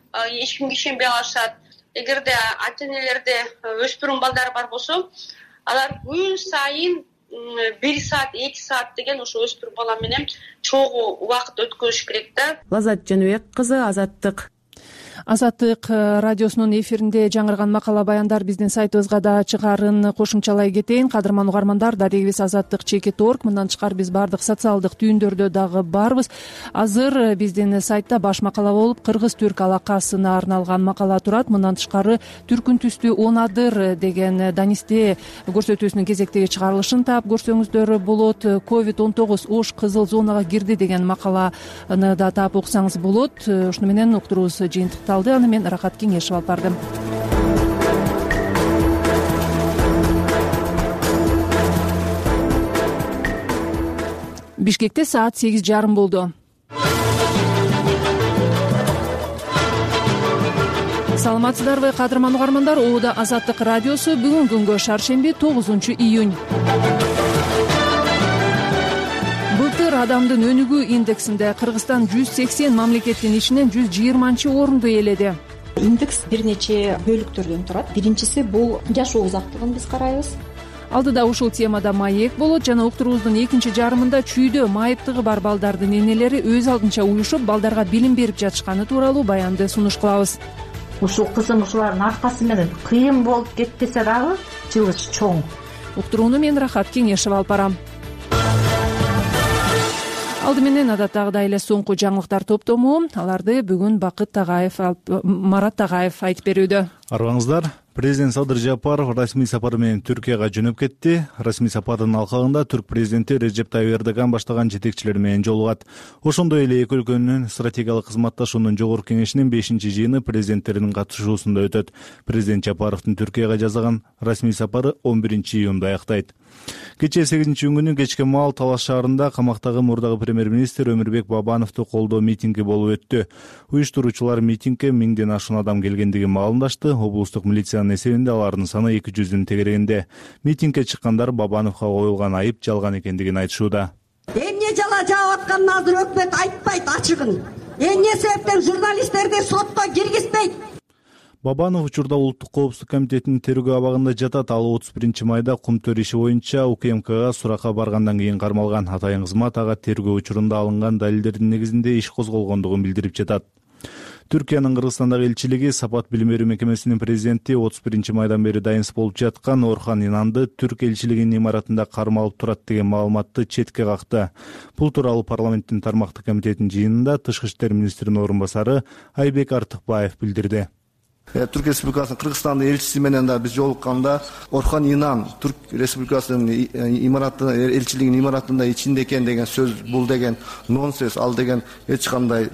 эч кимге ишенбей калышат. Эгерде ата-энелерде өспүрүм балдар бар болсо, алар күн сайын бир саат, эки саат деген ошо өспүрүм бала менен чогуу убакыт өткөрүш керек да. Лазат Жаныбек кызы, Азаттык. Азаттык радиосунун эфиринде жаңырган макала баяндар биздин сайтыбызга да чыгарын кошумчалай кетейин. Кадырман угармандар, дарегибиз азаттык чекит точка орг. Мындан тышкары биз баардык социалдык түйүндөрдө дагы барбыз. Азыр биздин сайтта баш макала болуп кыргыз-түрк алакасына арналган макала турат. Мындан тышкары түркүн түстүү он адыр деген данисте көрсөтүүсүнүн кезектеги чыгарылышын таап көрсөңүздөр болот. ковид он тогуз ош кызыл зонага кирди деген макаланы да таап окусаңыз болот. Ушуну менен уктуруубуз жыйынтыкталды. Аны мен Рахат Кеңешев алып бардым. Бишкекте саат сегиз жарым болду. Саламатсыздарбы, кадырман угармандар? Оуда Азаттык радиосу. Бүгүн күнгө шаршемби, тогузунчу июнь. Былтыр адамдын өнүгүү индексинде Кыргызстан жүз сексен мамлекеттин ичинен жүз жыйырманчы орунду ээледи. Индекс бир нече бөлүктөрдөн турат. Биринчиси бул жашоо узактыгын биз карайбыз. Алдыда ушул темада маек болот жана уктуруубуздун экинчи жарымында чүйдө майыптыгы бар балдардын энелери өз алдынча уюшуп балдарга билим берип жатышканы тууралуу баянды сунуш кылабыз. Ушул кызым ушулардын аркасы менен кыйын болуп кетпесе дагы жылыш чоң. Уктурууну мен Рахат Кеңешев алып барам. Алды менен адаттагыдай эле соңку жаңылыктар топтому. Аларды бүгүн Бакыт Тагаев, Марат Тагаев айтып берүүдө. Арыбаңыздар. Президент Садыр Жапаров расмий сапары менен Түркияга жөнөп кетти. Расмий сапардын алкагында түрк президенти Реджеп Тайып Эрдоган баштаган жетекчилер менен жолугат. Ошондой эле эки өлкөнүн стратегиялык кызматташуунун жогорку кеңешинин бешинчи жыйыны президенттеринин катышуусунда өтөт. Президент Жапаровдун Түркияга жасаган расмий сапары он биринчи июнда аяктайт. Кечээ сегизинчи июнь кечке маал Талас шаарында камактагы мурдагы премьер-министр Өмүрбек Бабановду колдоо митинги болуп өттү. Уюштуруучулар митингге миңден ашуун адам келгендигин маалымдашты. Облустук милициянын эсебинде алардын саны эки жүздүн тегерегинде. Митингге чыккандар Бабановго коюлган айып жалган экендигин айтышууда. Эмне жала жаап атканын азыр өкмөт айтпайт ачыгын. Эмне себептен журналисттерди сотко киргизбейт? Бабанов учурда Улуттук коопсуздук комитетинин тергөө абагында жатат. Ал отуз биринчи майда Кумтөр иши боюнча УКМКга суракка баргандан кийин кармалган. Атайын кызмат ага тергөө учурунда алынган далилдердин негизинде иш козголгондугун билдирип жатат. Түркиянын Кыргызстандагы элчилиги Сапат билим берүү мекемесинин президенти отуз биринчи майдан бери дайынсыз болуп жаткан Орхан Инанды түрк элчилигинин имаратында кармалып турат деген маалыматты четке какты. Бул тууралуу парламенттин тармактык комитетинин жыйынында Тышкы иштер министринин орун басары Айбек Артыкбаев билдирди. Түрк Республикасынын Кыргызстандын элчиси менен да биз жолукканда Орхан Инан Түрк Республикасынын имараты элчилигинин имаратында ичинде экен деген сөз бул деген нонсенс, ал деген эч кандай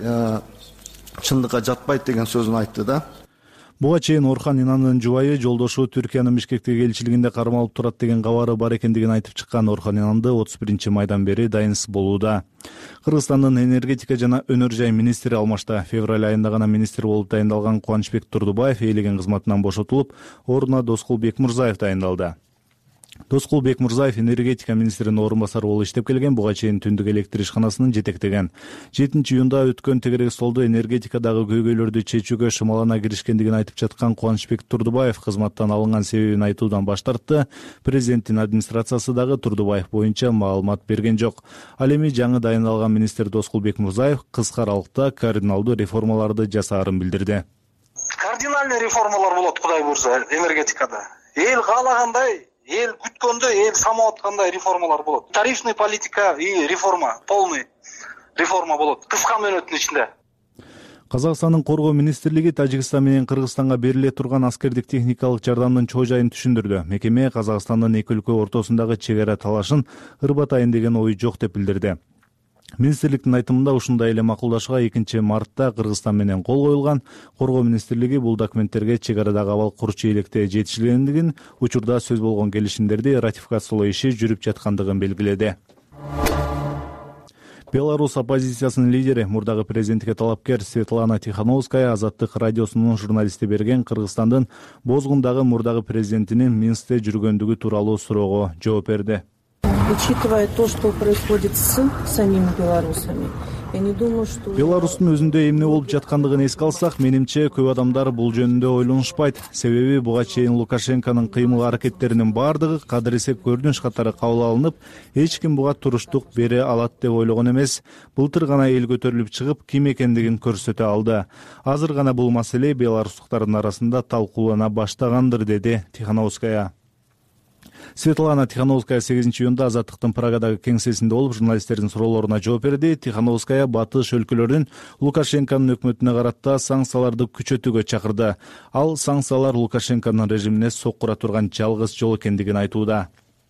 чындыкка жатпайт деген сөзүн айтты да. Буга чейин Орхан Инандын жубайы жолдошу Түркиянын Бишкектеги элчилигинде кармалып турат деген кабары бар экендигин айтып чыккан. Орхан Инанды отуз биринчи майдан бери дайынсыз болууда. Кыргызстандын энергетика жана өнөр жай министри алмашта. Февраль айында гана министр болуп дайындалган Кубанычбек Турдубаев ээлеген кызматынан бошотулуп, ордуна Доскул Бекмурзаев дайындалды. Доскул Бекмурзаев энергетика министринин орун басары болуп иштеп келген. Буга чейин түндүк электр ишканасынын жетектеген. жетинчи июнда өткөн тегерек столдо энергетикадагы көйгөйлөрдү чечүүгө шымалана киришкендигин айтып жаткан Кубанычбек Турдубаев кызматтан алынган себебин айтуудан баш тартты. Президенттин администрациясы дагы Турдубаев боюнча маалымат берген жок. Ал эми жаңы дайындалган министр Доскул Бекмурзаев кыска аралыкта кардиналдуу реформаларды жасаарын билдирди. Кардинальный реформалар болот, Кудай буйрса, энергетикада. Эл каалагандай, эл күткөндөй, эл самап аткандай реформалар болот. Тарифный политика и реформа, полный реформа болот. Кыска мөөнөттүн ичинде. Казакстандын коргоо министрлиги Тажикстан менен Кыргызстанга бериле турган аскердик техникалык жардамдын чоо жайын түшүндүрдү. Мекеме Казакстандын эки өлкө ортосундагы чек ара талашын ырбатайын деген ою жок деп билдирди. Министрликтин айтымында ушундай эле макулдашууга экинчи мартта Кыргызстан менен кол коюлган. Коргоо министрлиги бул документтерге чек арадагы абал курчу электе жетишилгендигин, учурда сөз болгон келишимдерди ратификациялоо иши жүрүп жаткандыгын белгиледи. Беларусь оппозициясынын лидери, мурдагы президенттикке талапкер Светлана Тихановская Азаттык радиосунун журналисти берген Кыргызстандын бозгундагы мурдагы президентинин Минскте жүргөндүгү тууралуу суроого жооп берди. Учитывая то, что происходит с самими белорусами, Я не думаю, что Беларустун өзүндө эмне болуп жаткандыгын эске алсак, менимче көп адамдар бул жөнүндө ойлонушпайт. Себеби буга чейин Лукашенконун кыймыл аракеттеринин баардыгы кадыресе көрүнүш катары кабыл алынып, эч ким буга туруштук бере алат деп ойлогон эмес. Былтыр гана эл көтөрүлүп чыгып, ким экендигин көрсөтө алды. Азыр гана бул маселе беларустуктардын арасында талкуулана баштагандыр, деди Тихановская. Светлана Тихановская сегизинчи июнда Азаттыктын Прагадагы кеңсесинде болуп, журналисттердин суроолоруна жооп берди. Тихановская батыш өлкөлөрдүн Лукашенконун өкмөтүнө карата санкцияларды күчөтүүгө чакырды. Ал санкциялар Лукашенконун режимине соккура турган жалгыз жол экендигин айтууда.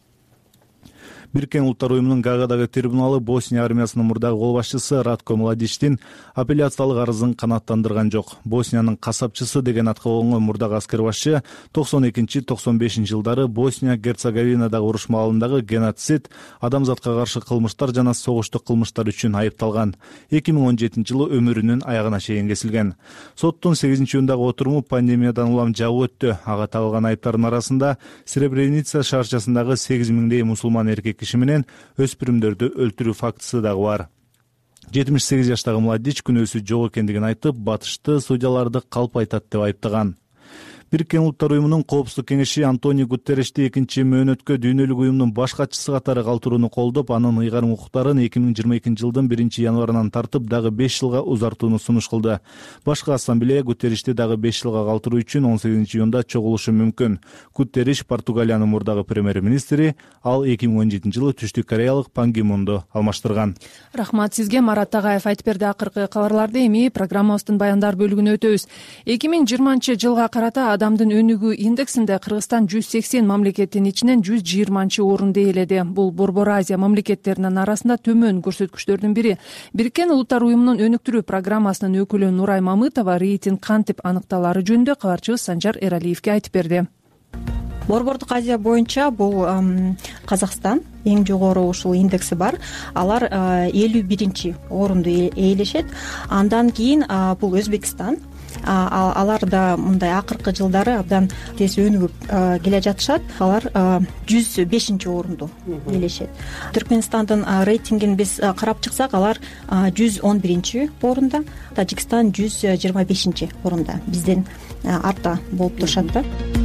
Бириккен Улуттар уюмунун Гаагадагы трибуналы Босния армиясынын мурдагы кол башчысы Радко Младичтин апелляциялык арызын канааттандырган жок. Босниянын касапчысы деген атка болгон мурдагы аскер башчы токсон экинчи токсон бешинчи жылдары Босния Герцеговинадагы уруш маалындагы геноцид, адамзатка каршы кылмыштар жана согуштук кылмыштар үчүн айыпталган. эки миң он жетинчи жылы өмүрүнүн аягына чейин кесилген. Соттун сегизинчи июндагы отуруму пандемиядан улам жабык өттү. Ага тагылган айыптардын арасында Сребреница шаарчасындагы сегиз миңдей мусулман эркек киши менен өспүрүмдөрдү өлтүрүү фактысы дагы бар. жетимиш сегиз жаштагы Младич күнөөсү жок экендигин айтып, батышты судьяларды калп айтат деп айыптаган. Бириккен Улуттар уюмунун Коопсуздук кеңеши Антонио Гутерришти экинчи мөөнөткө дүйнөлүк уюмдун баш катчысы катары калтырууну колдоп, анын ыйгарым укуктарын эки миң жыйырма экинчи жылдын биринчи январынан тартып дагы беш жылга узартууну сунуш кылды. Башкы ассамблея Гутерришти дагы беш жылга калтыруу үчүн он сегизинчи июнда чогулушу мүмкүн. Гутерриш Португалиянын мурдагы премьер-министри, ал эки миң он жетинчи жылы Түштүк Кореялык Пан Ги Мунду алмаштырган. Рахмат сизге, Марат Тагаев айтып берди. Акыркы кабарларды эми программабыздын баяндар бөлүгүнө өтөбүз. эки миң жыйырманчы жылга карата адамдын өнүгүү индексинде Кыргызстан жүз сексен мамлекеттин ичинен жүз жыйырманчы орунду ээледи. Бул Борбор Азия мамлекеттеринин арасында төмөн көрсөткүчтөрдүн бири. Бириккен Улуттар уюмунун өнүктүрүү программасынын өкүлү Нурай Мамытова рейтинг кантип аныкталары жөнүндө кабарчыбыз Санжар Эралиевге айтып берди. Борбордук Азия боюнча бул Казакстан эң жогору ушул индекси бар. Алар элүү биринчи орунду ээлешет. Андан кийин бул Өзбекстан. Алар да мындай акыркы жылдары абдан тез өнүгүп келе жатышат. Алар жүз бешинчи орунду ээлешет. Түркмөнстандын рейтингин биз карап чыксак, алар жүз он биринчи орунда, Тажикстан жүз жыйырма бешинчи орунда. Бизден артта болуп турушат да.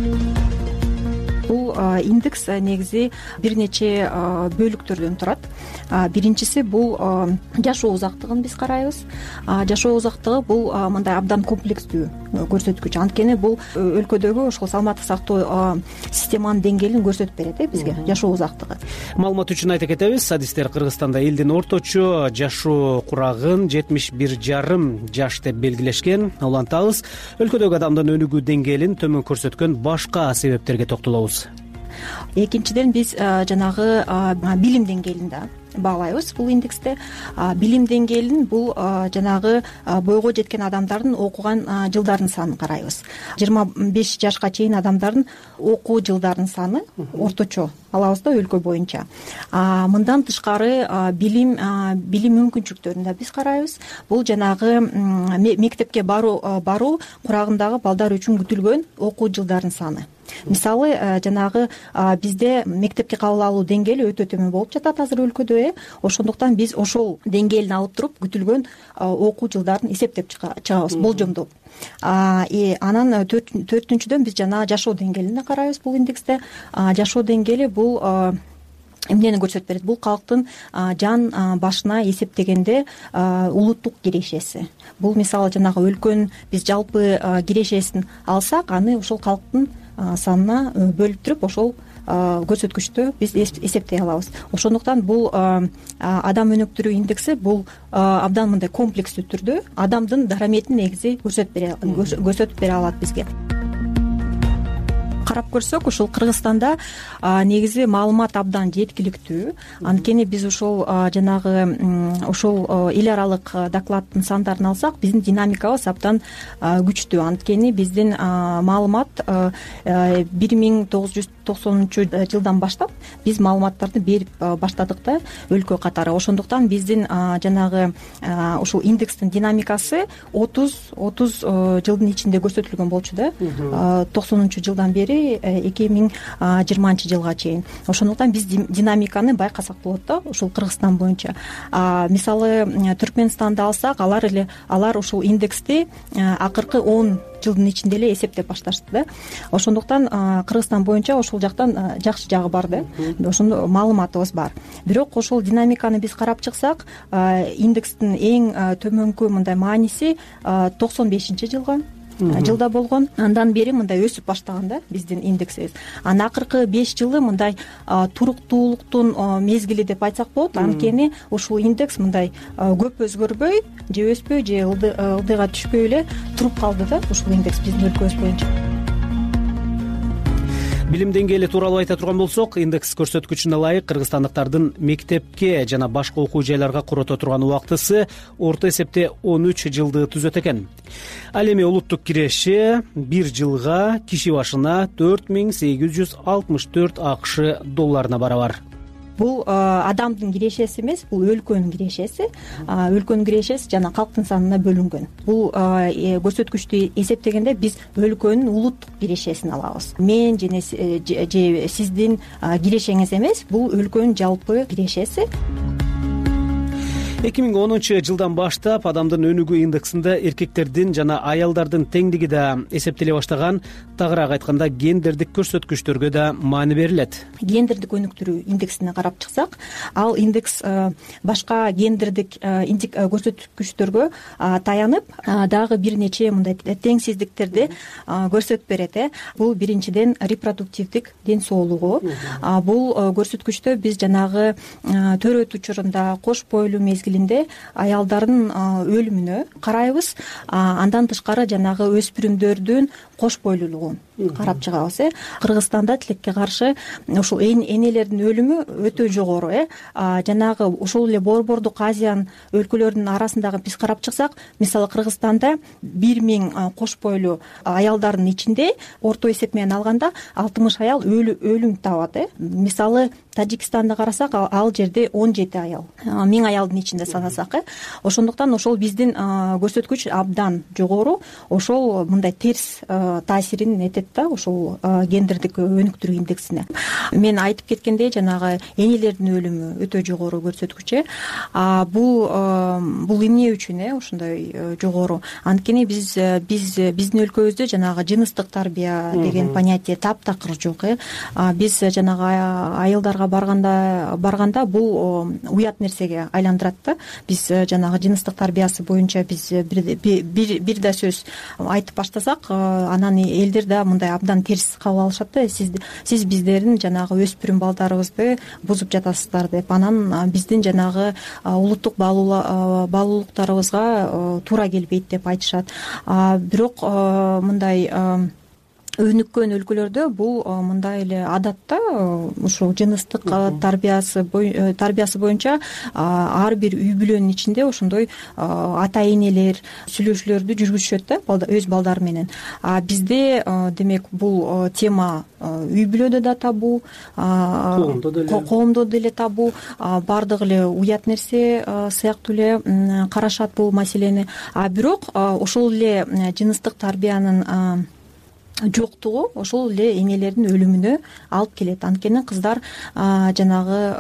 Бул индекс негизи бир нече бөлүктөрдөн турат. Биринчиси бул жашоо узактыгын биз карайбыз. Жашоо узактыгы бул мындай абдан комплекстүү көрсөткүч. Анткени бул өлкөдөгү ошол саламаттык сактоо системанын деңгээлин көрсөтүп берет э бизге жашоо узактыгы. Маалымат үчүн айта кетебиз, адистер Кыргызстанда элдин орточо жашоо курагын жетимиш бир жарым жаш деп белгилешкен. Улантабыз, өлкөдөгү адамдын өнүгүү деңгээлин төмөн көрсөткөн башка себептерге токтолобуз. Экинчиден биз жанагы билим деңгээлин да баалайбыз бул индексте. Билим деңгээлин бул жанагы бойго жеткен адамдардын окуган жылдардын санын карайбыз. жыйырма беш жашка чейин адамдардын окуу жылдарынын саны орточо алабыз да өлкө боюнча. Мындан тышкары билим билим мүмкүнчүлүктөрүн да биз карайбыз. Бул жанагы мектепке баруу баруу курагындагы балдар үчүн күтүлгөн окуу жылдарынын саны. Мисалы, жанагы бизде мектепке кабыл алуу деңгээли өтө төмөн болуп жатат азыр өлкөдө. Ошондуктан биз ошол деңгээлин алып туруп күтүлгөн окуу жылдарын эсептеп чыгабыз, болжомдоп. Анан төртүнчүдөн биз жана жашоо деңгээлин да карайбыз бул индексте. Жашоо деңгээли бул эмнени көрсөтүп берет? Бул калктын жан башына эсептегенде улуттук кирешеси. Бул мисалы жанагы өлкөнүн биз жалпы кирешесин алсак, аны ошол калктын санына бөлүп туруп ошол көрсөткүчтү биз эсептей алабыз. Ошондуктан бул адам өнүктүрүү индекси бул абдан мындай комплекстүү түрдө адамдын дараметин негизи көрсөтүп бере алат бизге. Карап көрсөк, ушул Кыргызстанда негизи маалымат абдан жеткиликтүү. Анткени биз ошол жанагы ошол эл аралык докладдын сандарын алсак, биздин динамикабыз абдан күчтүү. Анткени биздин маалымат бир миң тогуз жүз токсонунчу жылдан баштап биз маалыматтарды берип баштадык да өлкө катары. Ошондуктан биздин жанагы ушул индекстин динамикасы отуз отуз жылдын ичинде көрсөтүлгөн болчу да. токсонунчу жылдан бери бери эки миң жыйырманчы жылга чейин. Ошондуктан биз динамиканы байкасак болот да ушул Кыргызстан боюнча. Мисалы Түркменистанды алсак, алар эле алар ушул индексти акыркы он жылдын ичинде эле эсептеп башташты да. Ошондуктан Кыргызстан боюнча ошол жактан жакшы жагы бар да. Ошондо маалыматыбыз бар. Бирок ошол динамиканы биз карап чыксак, индекстин эң төмөнкү мындай мааниси токсон бешинчи жылга жылда болгон. Андан бери мындай өсүп баштаган да биздин индексибиз. Анан акыркы беш жылы мындай туруктуулуктун мезгили деп айтсак болот. Анткени ушул индекс мындай көп өзгөрбөй, же өспөй, же ылдыйга түшпөй эле туруп калды да ушул индекс биздин өлкөбүз боюнча. Билим деңгээли тууралуу айта турган болсок, индекс көрсөткүчүнө ылайык кыргызстандыктардын мектепке жана башка окуу жайларга курото турган убактысы орто эсепте он үч жылды түзөт экен. Ал эми улуттук киреши бир жылга киши башына төрт миң сегиз жүз алтымыш төрт акш долларына барабар. Бул адамдын кирешеси эмес, бул өлкөнүн кирешеси. Өлкөнүн кирешеси жана калктын санына бөлүнгөн. Бул көрсөткүчтү эсептегенде биз өлкөнүн улуттук кирешесин алабыз. Мен же сиздин кирешеңиз эмес, бул өлкөнүн жалпы кирешеси. эки миң онунчу жылдан баштап адамдын өнүгүү индексинде эркектердин жана аялдардын теңдиги да эсептеле баштаган. Тагыраак айтканда, гендердик көрсөткүчтөргө да маани берилет. Гендердик өнүктүрүү индексине карап чыксак, ал индекс башка гендердик көрсөткүчтөргө таянып дагы бир нече мындай теңсиздиктерди көрсөтүп берет. Бул биринчиден репродуктивдик ден соолугу. Бул көрсөткүчтө биз жанагы төрөт учурунда кош бойлуу мезгилинде аялдардын өлүмүнө карайбыз. Андан тышкары жанагы өспүрүмдөрдүн кош бойлуулугун карап чыгабыз. э Кыргызстанда тилекке каршы ушул энелердин өлүмү өтө жогору. э Жанагы ушул эле борбордук Азиянын өлкөлөрүнүн арасындагы биз карап чыксак, мисалы Кыргызстанда бир миң кош бойлуу аялдардын ичинде орто эсеп менен алганда алтымыш аял өлүм табат. э Мисалы Тажикстанды карасак, ал жерде он жети аял, миң аялдын ичинде санасак. э Ошондуктан ошол биздин көрсөткүч абдан жогору. Ошол мындай терс таасирин этет да ушул гендердик өнүктүрүү индексине. Мен айтып кеткендей, жанагы энелердин өлүмү өтө жогору көрсөткүч. Бул бул эмне үчүн э ошондой жогору? Анткени биз биз биздин өлкөбүздө жанагы жыныстык тарбия деген понятие таптакыр жок. э Биз жанагы айылдарга барганда барганда бул уят нерсеге айландырат да. Биз жанагы жыныстык тарбиясы боюнча биз бир бир да сөз айтып баштасак, анан элдер да мындай абдан терс кабыл алышат да. Сиз сиз биздердин жанагы өспүрүм балдарыбызды бузуп жатасыздар деп. Анан биздин жанагы улуттук баалуулуктарыбызга туура келбейт деп айтышат. Бирок мындай өнүккөн өлкөлөрдө бул мындай эле адатта ушул жыныстык тарбиясы тарбиясы боюнча ар бир үй бүлөнүн ичинде ошондой ата энелер сүйлөшүүлөрдү жүргүзүшөт да өз балдары менен. Бизде демек бул тема үй бүлөдө да табу, коомдо деле табу, баардык эле уят нерсе сыяктуу эле карашат бул маселени. Бирок ошол эле жыныстык тарбиянын жоктугу ошол эле энелердин өлүмүнө алып келет. Анткени кыздар жанагы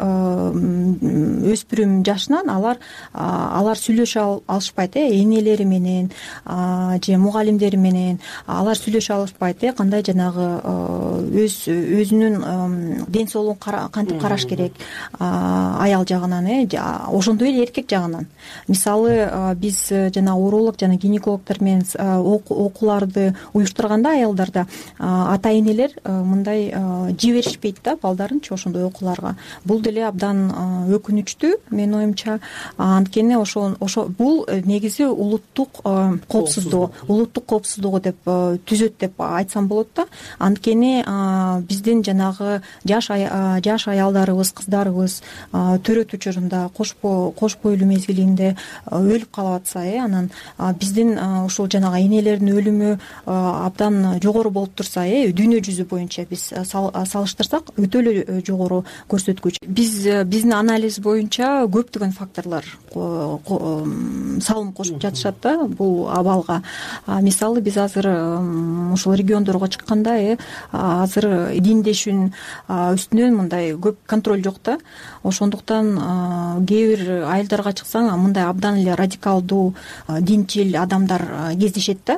өспүрүм жашынан алар алар сүйлөшө алышпайт э энелери менен же мугалимдери менен алар сүйлөшө алышпайт э кандай жанагы өз өзүнүн ден соолугун кантип караш керек аял жагынан э ошондой эле эркек жагынан. Мисалы биз жана уролог жана гинекологдор менен окууларды уюштурганда аялдар ата энелер мындай жиберишпейт да балдарынчы ошондой окууларга. Бул деле абдан өкүнүчтүү менин оюмча. Анткени ошо ошо бул негизи улуттук коопсуздугу улуттук коопсуздугу деп түзөт деп айтсам болот да. Анткени биздин жанагы жаш жаш аялдарыбыз, кыздарыбыз төрөт учурунда кош кош бойлуу мезгилинде өлүп калып атса, э анан биздин ушул жанагы энелердин өлүмү абдан жогору болуп турса, э дүйнө жүзү боюнча биз салыштырсак өтө эле жогору көрсөткүч. Биз биздин анализ боюнча көптөгөн факторлор салым кошуп жатышат да бул абалга. Мисалы биз азыр ушул региондорго чыкканда э азыр диндешүүнүн үстүнөн мындай көп контроль жок да. Ошондуктан кээ бир айылдарга чыксаң мындай абдан эле радикалдуу динчил адамдар кездешет да.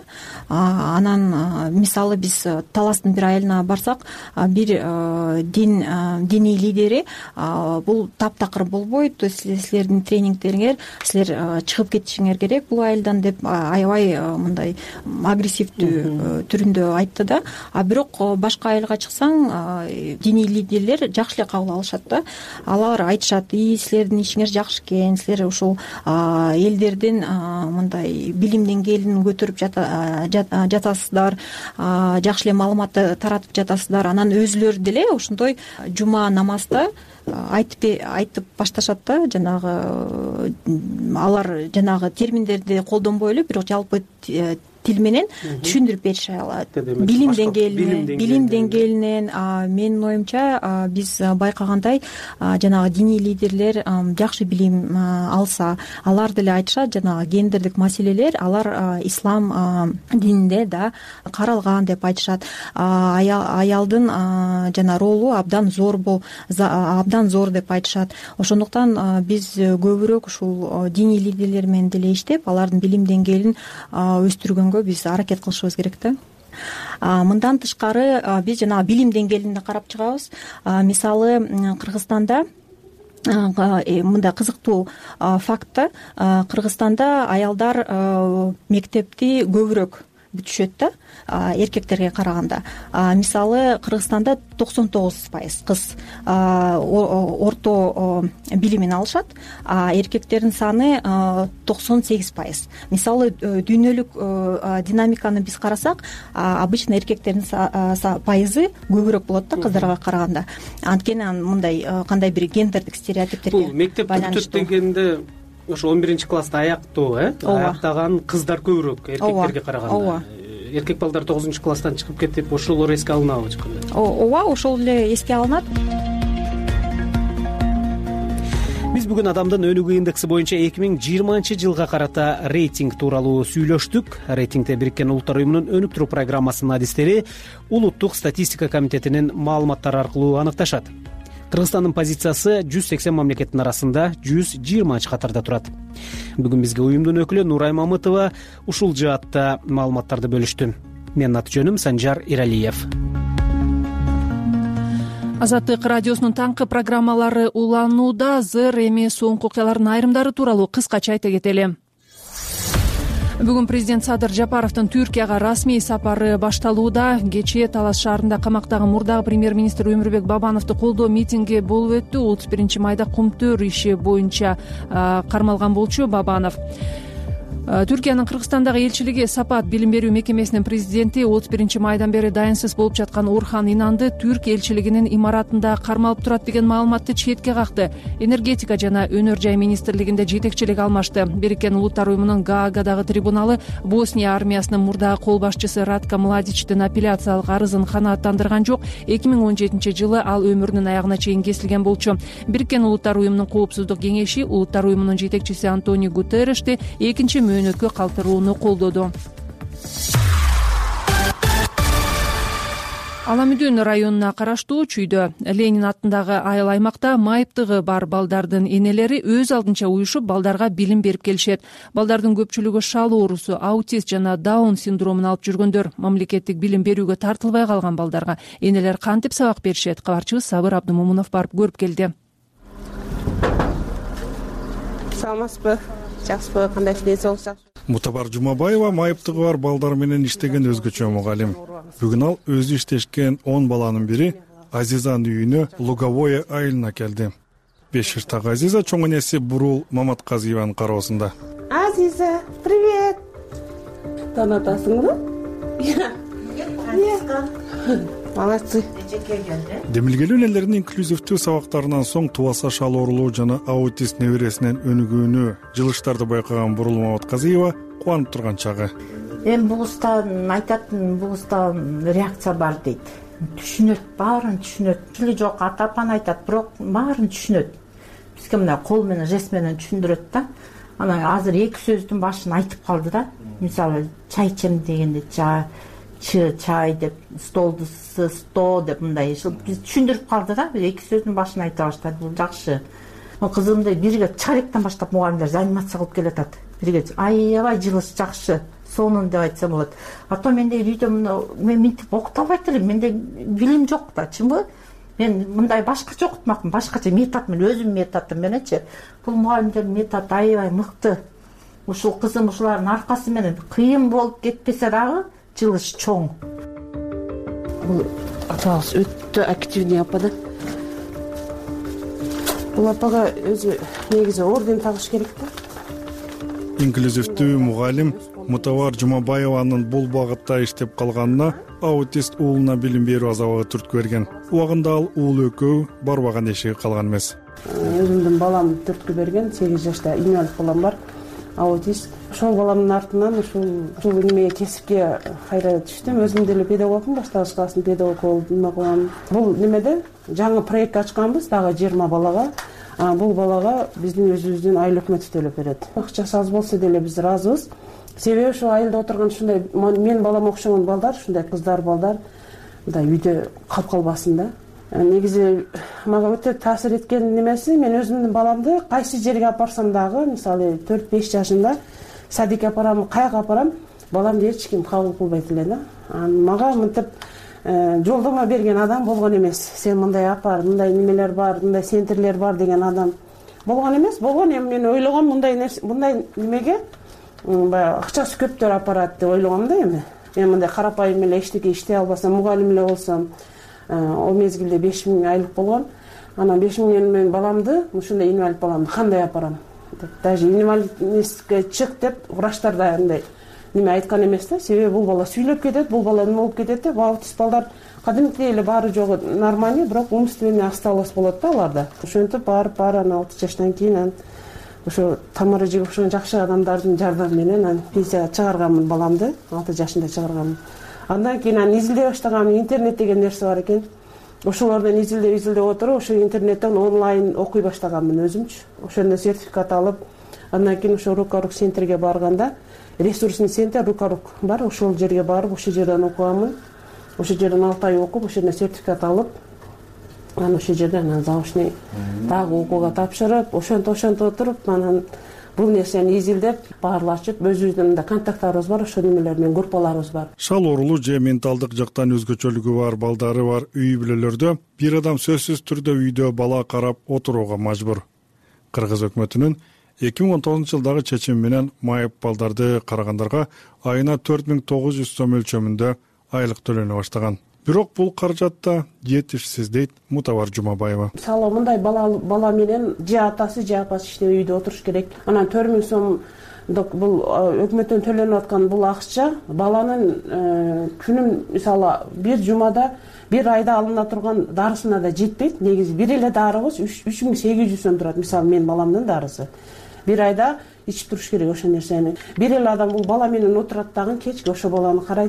Анан мисалы биз Таластын бир айылына барсак, бир дин диний лидери бул таптакыр болбойт, силердин тренингтериңер, силер чыгып кетишиңер керек бул айылдан деп аябай мындай агрессивдүү түрүндө айтты да. А бирок башка айылга чыксаң, диний лидерлер жакшы эле кабыл алышат да. Алар айтышат: "И силердин ишиңер жакшы экен, силер ушул элдердин мындай билим деңгээлин көтөрүп жатасыздар, жакшы эле маалыматты таратып жатасыздар." Анан өзүлөрү деле ошондой жума намазда айтып айтып башташат да. Жанагы алар жанагы терминдерди колдонбой эле, бирок жалпы тил менен түшүндүрүп берише алат. Билим деңгээлинен, билим деңгээлинен менин оюмча биз байкагандай жанагы диний лидерлер жакшы билим алса, алар деле айтышат, жанагы гендердик маселелер алар ислам дининде да каралган деп айтышат. Аялдын жана ролу абдан зор бол, абдан зор деп айтышат. Ошондуктан биз көбүрөөк ушул диний лидерлер менен деле иштеп, алардын билим деңгээлин өстүргөнгө биз аракет кылышыбыз керек да. Мындан тышкары биз жанагы билим деңгээлин да карап чыгабыз. Мисалы Кыргызстанда мындай кызыктуу факт да. Кыргызстанда аялдар мектепти көбүрөөк бүтүшөт да эркектерге караганда. Мисалы Кыргызстанда токсон тогуз пайыз кыз орто билимин алышат, а эркектердин саны токсон сегиз пайыз. Мисалы дүйнөлүк динамиканы биз карасак, обычно эркектердин пайызы көбүрөөк болот да кыздарга караганда. Анткени мындай кандай бир гендердик стереотиптерге бул мектеп бүтөт дегенде ошо он биринчи класста аяктоо э аяктаган кыздар көбүрөөк эркектерге караганда. Эркек балдар тогузунчу класстан чыгып кетип, ошолор эске алынабы эчкандай? Ооба, ошол эле эске алынат. Биз бүгүн адамдын өнүгүү индекси боюнча эки миң жыйырманчы жылга карата рейтинг тууралуу сүйлөштүк. Рейтингде Бириккен Улуттар уюмунун өнүктүрүү программасынын адистери Улуттук статистика комитетинин маалыматтары аркылуу аныкташат. Кыргызстандын позициясы жүз сексен мамлекеттин арасында жүз жыйырманчы катарда турат. Бүгүн бизге уюмдун өкүлү Нурай Мамытова ушул жаатта маалыматтарды бөлүштү. Менин аты жөнүм Санжар Иралиев. Азаттык радиосунун таңкы программалары уланууда. Зыр эми соңку окуялардын айрымдары тууралуу кыскача айта кетели. Бүгүн президент Садыр Жапаровдун Түркияга расмий сапары башталууда. Кечээ Талас шаарында камактагы мурдагы премьер-министр Өмүрбек Бабановду колдоо митинги болуп өттү. отуз биринчи майда Кумтөр иши боюнча кармалган болчу Бабанов. Түркиянын Кыргызстандагы элчилиги Сапат билим берүү мекемесинин президенти отуз биринчи майдан бери дайынсыз болуп жаткан Орхан Инанды Түрк элчилигинин имаратында кармалып турат деген маалыматты четке какты. Энергетика жана өнөр жай министрлигинде жетекчилик алмашты. Бириккен Улуттар уюмунун Гаагадагы трибуналы Босния армиясынын мурдагы кол башчысы Радка Младичтин апелляциялык арызын канааттандырган жок. эки миң он жетинчи жылы ал өмүрүнүн аягына чейин кесилген болчу. Бириккен Улуттар уюмунун коопсуздук кеңеши Улуттар уюмунун жетекчиси Антонио Гутерришти экинчи мөөнөткө калтырууну колдоду. Аламүдүн районуна караштуу Чүйдө Ленин атындагы айыл аймакта майыптыгы бар балдардын энелери өз алдынча уюшуп балдарга билим берип келишет. Балдардын көпчүлүгү шал оорусу, аутист жана Даун синдромун алып жүргөндөр. Мамлекеттик билим берүүгө тартылбай калган балдарга энелер кантип сабак беришет? Кабарчыбыз Сабыр Абдымомунов барып көрүп келди. Саламатсызбы? Жакшыбы, кандай иштейсиз? Мутабар Жумабаева майыптыгы бар балдар менен иштеген өзгөчө мугалим. Бүгүн ал өзү иштешкен он баланын бири Азизанын үйүнө Луговое айылына келди. беш жаштагы Азиза чоң энеси Бурул Маматказиеванын кароосунда. Азиза, привет. Танатасыңбы? Молодцы. Демилгелүү энелеринин инклюзивдүү сабактарынан соң тубаса шал оорулуу жана аутист небересинен өнүгүүнү жылыштарды байкаган Бурул Маматказиева кубанып турган чагы. эми бугуздан айтатын, бугуздан реакция бар дейт. Түшүнөт, баарын түшүнөт. Тили жок ата апаны айтат, бирок баарын түшүнөт. Бизге мына кол менен, жест менен түшүндүрөт да. Анан азыр эки сөздүн башын айтып калды да. Мисалы чай ичем дегенде чай, чы, чай деп, столду с, сто деп мындай биз түшүндүрүп калды да. Эки сөздүн башын айта баштады. Бул жакшы. Кызымды бирге чаректен баштап мугалимдер анимация кылып келатат. Бирге аябай жылыш жакшы. Сонун деп айтсам болот. А то менде үйдө мен мынтип окута албайт элем. Менде билим жок да, чынбы? Мен мындай башкача окутмакмын, башкача метод менен, өзүм методум мененчи. Бул мугалимдердин методу аябай мыкты. Ушул кызым ушулардын аркасы менен кыйын болуп кетпесе дагы жылыш чоң. Бул атабыз өтө активный апа да. Бул апага өзү негизи орден тагыш керек да. Инклюзивдүү мугалим Мутавар Жумабаеванын бул багытта иштеп калганына аутист уулуна билим берүү азабы түрткү берген. Убагында ал уул экөө барбаган эшиги калган эмес. Өзүмдүн балам түрткү берген, сегиз жашта инвалид балам бар, аутист. Ошол баламдын артынан ушул ушул эмеге кесипке кайра түштүм. Өзүм деле педагогмун, баштагыч класстын педагогу болдум. Бул немеде жаңы проект ачканбыз дагы жыйырма балага. Бул балага биздин өзүбүздүн айыл өкмөтү төлөп берет. Акчасы аз болсо деле биз ыраазыбыз. Себеби ошо айылда отурган ушундай мен балам окшогон балдар, ушундай кыздар, балдар мындай үйдө калып калбасын да. Негизи мага өтө таасир эткен немеси, мен өзүмдүн баламды кайсы жерге апарсам дагы, мисалы төрт беш жашында садикке апарам, каяка апарам, баламды эч ким кабыл кылбайт эле да. Мага мынтип жолдомо берген адам болгон эмес. Сен мындай апар, мындай немелер бар, мындай центрлер бар деген адам болгон эмес. Болгон эми мен ойлогом мындай мындай немеге баягы акчасы көптөр апарат деп ойлогом да эми. Мен мындай карапайым эле эчтеке иштей албасам, мугалим эле болсом, о мезгилде беш миң айлык болгон. Анан беш миңден мен баламды, ушундай инвалид баламды кандай апарам деп, даже инвалидностьке чык деп врачтар да мындай неме айткан эмес да. Себеби бул бала сүйлөп кетет, бул бала эме болуп кетет деп, аутист балдар кадимкидей эле баары жогу нормальный, бирок умственный осталость болот да аларда. Ошентип барып баары анан алты жаштан кийин ошо тамыры жигип ошо жакшы адамдардын жардамы менен анан пенсияга чыгарганмын баламды, алты жашында чыгарганмын. Андан кийин анан изилдей баштагам, интернет деген нерсе бар экен. Ошолордон изилдеп изилдеп отуруп, ошо интернеттен онлайн окуй баштаганмын өзүмчү. Ошондо сертификат алып, андан кийин ошо Рукарук центрге барганда, ресурсный центр Рукарук бар, ошол жерге барып, ошол жерден окуганмын. Ошол жерден алты ай окуп, ошондон сертификат алып, анан ошол жерден анан заочный дагы окууга тапшырып, ошентип ошентип отуруп, анан бул нерсени изилдеп, баарлашып, өзүбүздүн да контакттарыбыз бар, ошол немелер менен группаларыбыз бар. Шал оорулуу же менталдык жактан өзгөчөлүгү бар балдары бар үй бүлөлөрдө бир адам сөзсүз түрдө үйдө бала карап отурууга мажбур. Кыргыз өкмөтүнүн эки миң он тогузунчу жылдагы чечими менен майып балдарды карагандарга айына төрт миң тогуз жүз сом өлчөмүндө айлык төлөнө баштаган. Бирок бул каражатта жетишсиз дейт Мутавар Жумабаева. Мисалы мындай бала бала менен же атасы же апасы иштебей үйдө отуруш керек. Анан төрт миң сом бул өкмөттөн төлөнүп аткан бул акча баланын күнүн мисалы бир жумада бир айда алына турган дарысына да жетпейт. Негизи бир эле дарыбыз үч миң сегиз жүз сом турат. Мисалы мен баламдын дарысы бир айда ичип туруш керек ошол нерсени. Бир эле адам бул бала менен отурат дагы, кечки ошо баланы карайт.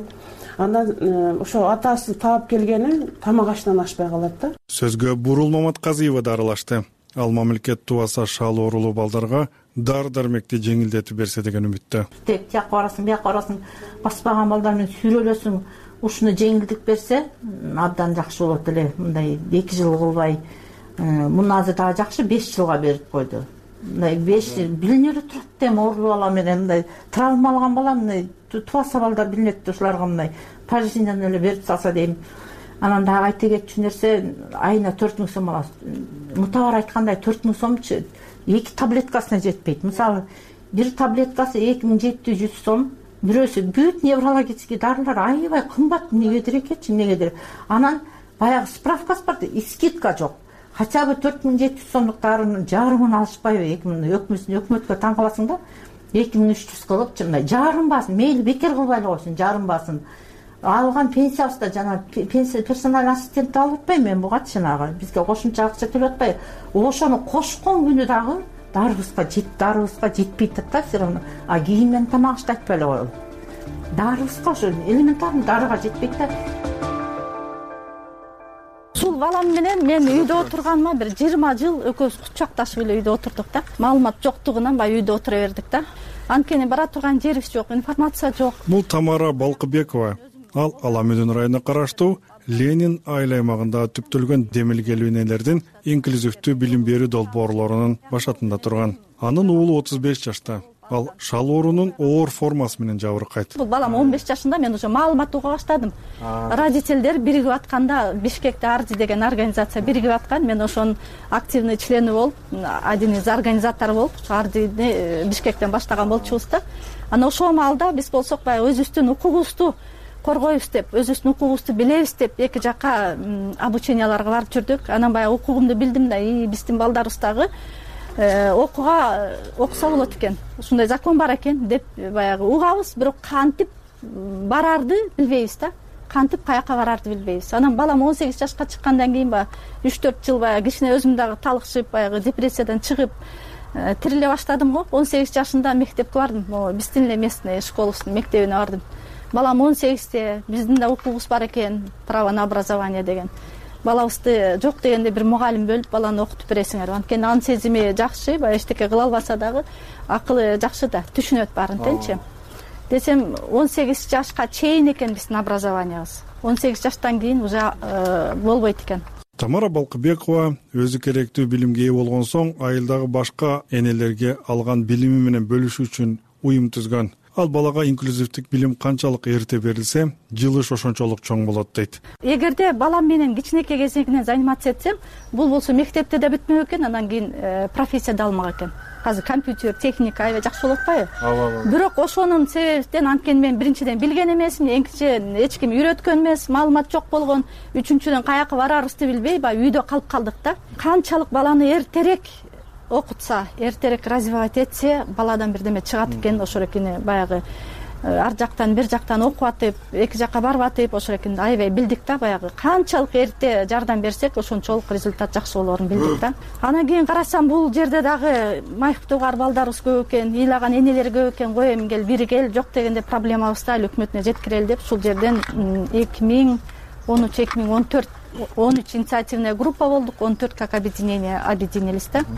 Андан ошо атасы таап келгени тамак аштан ашпай калат да. Сөзгө Бурул Маматказиева да аралашты. Ал мамлекет тубаса шал оорулуу балдарга дар-дармекти жеңилдетип берсе деген үмүттө. Тек тияк барасың, бияк барасың, баспаган балдар менен сүрөлөсүң, ушуну жеңилдик берсе, абдан жакшы болот эле. Мындай эки жыл кылбай, муну азыр дагы жакшы беш жылга берип койду. Мындай беш билине эле турат да, оорулуу бала менен мындай травма алган бала, мындай тубаса балдар билинет, ушуларга мындай пожизненно эле берип салса дейм. Анан дагы айта кетчү нерсе, айына төрт миң сом алат. Мутавар айткандай төрт миң сомчу эки таблеткасына жетпейт. Мисалы, бир таблеткасы эки миң жети жүз сом, бирөөсү бүт неврологический дарылар аябай кымбат, эмнегедир экенчи, эмнегедир. Анан баягы справкасы бар, скидка жок. Хотя бы төрт миң жети жүз сомдук дарынын жарымын алышпайбы? эки миң өкмөткө таң каласың да, эки миң үч жүз кылып, мындай жарым басын, мейли бекер кылбай эле койсун, жарым басын. Алган пенсиябызда жана персональ ассистентти алып атпайм мен бугачы жанагы. Бизге кошумча акча төлөп атпайбы? Ошону кошкон күнү дагы дарыбызга жет, дарыбызга жетпей турат да все равно. А кийин менен тамак ашты айтпай эле коелу. дарыбызга ошо элементарный дарыга жетпейт да. ушул балам менен мен үйдө отурганыма бир жыйырма жыл экөөбүз кучакташып эле үйдө отурдук да. Маалымат жоктугунан баягы үйдө отура бердик да. Анткени бара турган жерибиз жок, информация жок. Бул Тамара Балкыбекова. Ал Аламүдүн районуна караштуу Ленин айыл аймагында түптөлгөн демилгелүү энелердин инклюзивдүү билим берүү долбоорлорунун башатында турган. Анын уулу отуз беш жашта. Ал шал оорунун оор формасы менен жабыркайт. Бул балам он беш жашында мен уже маалымат уга баштадым. Родителдер биригип атканда Бишкекте Арди деген организация биригип аткан. Мен ошонун активный члени болуп, один из организатору болуп, Ардини Бишкектен баштаган болчубуз да. Анан ошол маалда биз болсок баягы өзүбүздүн укугубузду коргойбуз деп, өзүбүздүн укугубузду билебиз деп эки жакка обученияларга барып жүрдүк. Анан баягы укугумду билдим да, биздин балдарыбыз дагы окууга окуса болот экен, ушундай закон бар экен деп баягы угабыз, бирок кантип барарды билбейбиз да. Кантип каяка барарды билбейбиз. Анан балам он сегиз жашка чыккандан кийин баягы үч төрт жыл баягы кичине өзүм дагы талыкшып, баягы депрессиядан чыгып тириле баштадым го. он сегиз жашында мектепке бардым. Биздин эле местный школабыздын мектебине бардым. Балам он сегизде, биздин да укугубуз бар экен, право на образование деген. Балабызды жок дегенде бир мугалим бөлүп баланы окутуп бересиңер. Анткени анын сезими жакшы, баягы эчтеке кыла албаса дагы акылы жакшы да, түшүнөт баарын тенчи. Десем он сегиз жашка чейин экен биздин образованиябыз. он сегиз жаштан кийин уже болбойт экен. Тамара Балкыбекова өзү керектүү билимге ээ болгон соң айылдагы башка энелерге алган билими менен бөлүшүү үчүн уюм түзгөн. Ал балага инклюзивдик билим канчалык эрте берилсе, жылыш ошончолук чоң болот дейт. Эгерде балам менен кичинекей кезинен заниматься этсем, бул болсо мектепте да бүтмөк экен, анан кийин профессия да алмак экен. Азыр компьютер, техника аябай жакшы болот атпайбы? Ооба. Бирок ошонун себептен, анткени мен биринчиден билген эмесмин, экинчиден эч ким үйрөткөн эмес, маалымат жок болгон, үчүнчүдөн каяка барарыбызды билбей, баягы үйдө калып калдык да. Канчалык баланы эртерээк окутса, эртерээк развивать этсе, баладан бирдеме чыгат экен, ошол экени баягы ар жактан бир жактан окуп атып, эки жакка барып атып, ошол экени аябай билдик да, баягы канчалык эрте жардам берсек, ошончолук результат жакшы болоорун билдик да. Анан кийин карасам, бул жерде дагы майыптуугар балдарыбыз көп экен, ыйлаган энелер көп экен, кой эми кел биригел, жок дегенде проблемабызды айыл өкмөтүнө жеткирели деп, ушул жерден эки миң он үч эки миң он төрт он үч инициативная группа болдук, он төрт как объединение объединились да.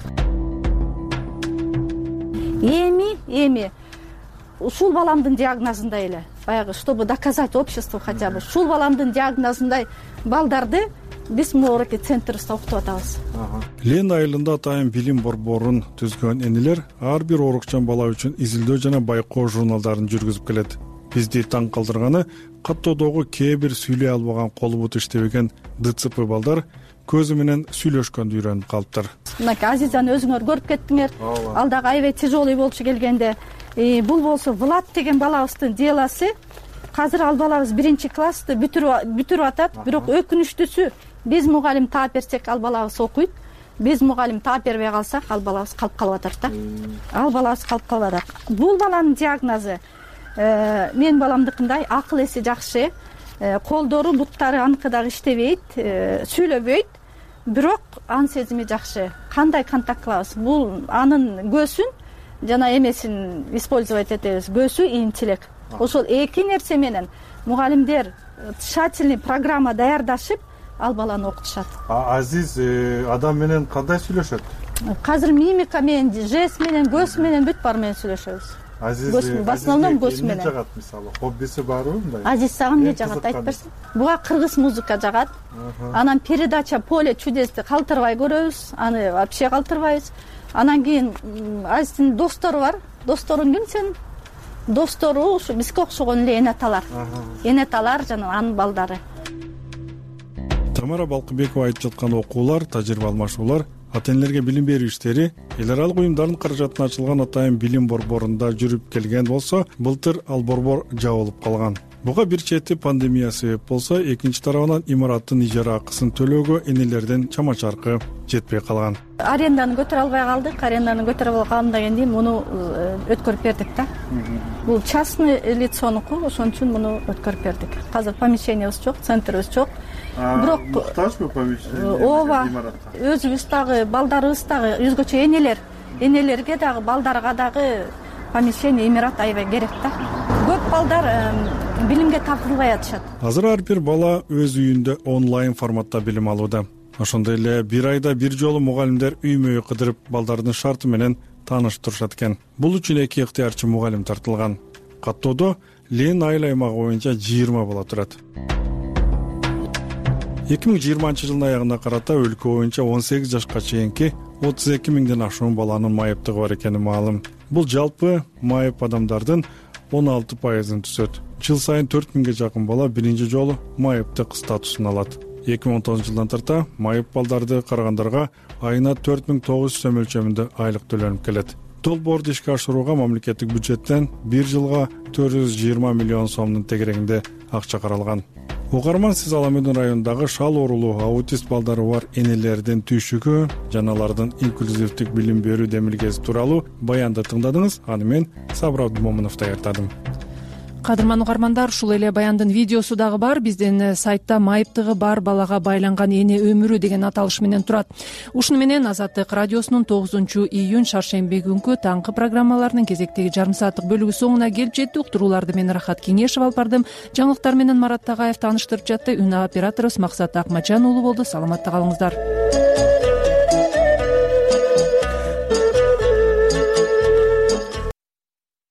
Эми, эми ушул баламдын диагнозундай эле, баягы, чтобы доказать обществу хотя бы, ушул баламдын диагнозундай балдарды биз могураки центрибизде окутуп атабыз. Лен айылында атайын билим борборун түзгөн энелер ар бир оорукчан бала үчүн изилдөө жана байкоо журналдарын жүргүзүп келет. Бизди таң калтырганы, каттоодогу кээ бир сүйлөй албаган колу буту иштебеген ДЦП балдар көзү менен сүйлөшкөндү үйрөнүп калыптыр. Мынакей Азизаны өзүңөр көрүп кеттиңер. Ал дагы аябай тяжелый болчу келгенде. Бул болсо Влад деген балабыздын делосы. Азыр ал балабыз биринчи классты бүтүрүп атат, бирок өкүнүчтүүсү, биз мугалим таап берсек, ал балабыз окуйт. Биз мугалим таап бербей калсак, ал балабыз калып калып атат да. Ал балабыз калып калып атат. Бул баланын диагнозу мен баламдыкындай акыл эси жакшы, колдору, буттары аныкы дагы иштебейт, сүйлөбөйт, бирок анын сезими жакшы. Кандай контакт кылабыз? Бул анын көзүн жана эмесин использовать этебиз. Көзү интеллект. Ошол эки нерсе менен мугалимдер тщательный программа даярдашып, ал баланы окутушат. Азиз адам менен кандай сүйлөшөт? Азыр мимика менен, жест менен, көз менен бүт бар менен сүйлөшөбүз. Азиз, в основном көз менен. Эмне жагат мисалы? Хоббиси барбы мындай? Азиз сага эмне жагат, айтып берсиң? Буга кыргыз музыка жагат. Анан передача Поле чудести калтырбай көрөбүз, аны вообще калтырбайбыз. Анан кийин Азиздин достору бар. Досторун ким сенин? Достору ушу бизге окшогон эле энеталар. Энеталар жана анын балдары. Тамара Балкыбекова айтып жаткан окуулар, тажрыйба алмашуулар, ата-энелерге билим берүү иштери эл аралык уюмдардын каражатына ачылган атайын билим борборунда жүрүп келген болсо, былтыр ал борбор жабылып калган. Буга бир чети пандемия себеп болсо, экинчи тарабынан имараттын ижара акысын төлөөгө энелердин чама-чаркы жетпей калган. Аренданы көтөрө албай калдык, аренданы көтөрө албай калгандан кийин муну өткөрүп бердик да. Бул частный лицонуку, ошон үчүн муну өткөрүп бердик. Азыр помещениябыз жок, центрибиз жок. Бирок муктажбы помещение? Ооба. Өзүбүз дагы, балдарыбыз дагы, өзгөчө энелер, энелерге дагы, балдарга дагы помещение, имарат аябай керек да. көп балдар билимге тартылбай атышат. Азыр ар бир бала өз үйүндө онлайн форматта билим алууда. Ошондой эле бир айда бир жолу мугалимдер үймө үй кыдырып балдардын шарты менен тааныштырышат экен. Бул үчүн эки ыктыярчы мугалим тартылган. Каттоодо Лен айыл аймагы боюнча жыйырма бала турат. эки миң жыйырманчы жылдын аягына карата өлкө боюнча он сегиз жашка чейинки отуз эки миңден ашуун баланын майыптыгы бар экени маалым. Бул жалпы майып адамдардын он алты пайызын түзөт. Жыл сайын төрт миңге жакын бала биринчи жолу майыптык статусун алат. эки миң он тогузунчу жылдан тарта майып балдарды карагандарга айына төрт миң тогуз жүз сом өлчөмүндө айлык төлөнүп келет. Долбоорду ишке ашырууга мамлекеттик бюджеттен бир жылга төрт жүз жыйырма миллион сомдун тегерегинде акча каралган. Угарман, сиз Ала Медин районундагы шал оорулуу аутист балдары бар энелердин түйшүгү жана алардын инклюзивдик билим берүү демилгеси тууралуу баянды тыңдадыңыз. Аны мен Сабыр Абдымомунов даярдадым. Кадырман угармандар, ушул эле баяндын видеосу дагы бар. Биздин сайтта майыптыгы бар балага байланган эне өмүрү деген аталыш менен турат. Ушуну менен Азаттык радиосунун тогузунчу июнь шаршемби күнкү таңкы программаларынын кезектеги жарым сааттык бөлүгү соңуна келип жетти. Уктурууларды мен Рахат Кеңешев алып бардым. Жаңылыктар менен Марат Тагаев тааныштырып жатты. Үн операторубуз Максат Акмачан уулу болду. Саламатта калыңыздар.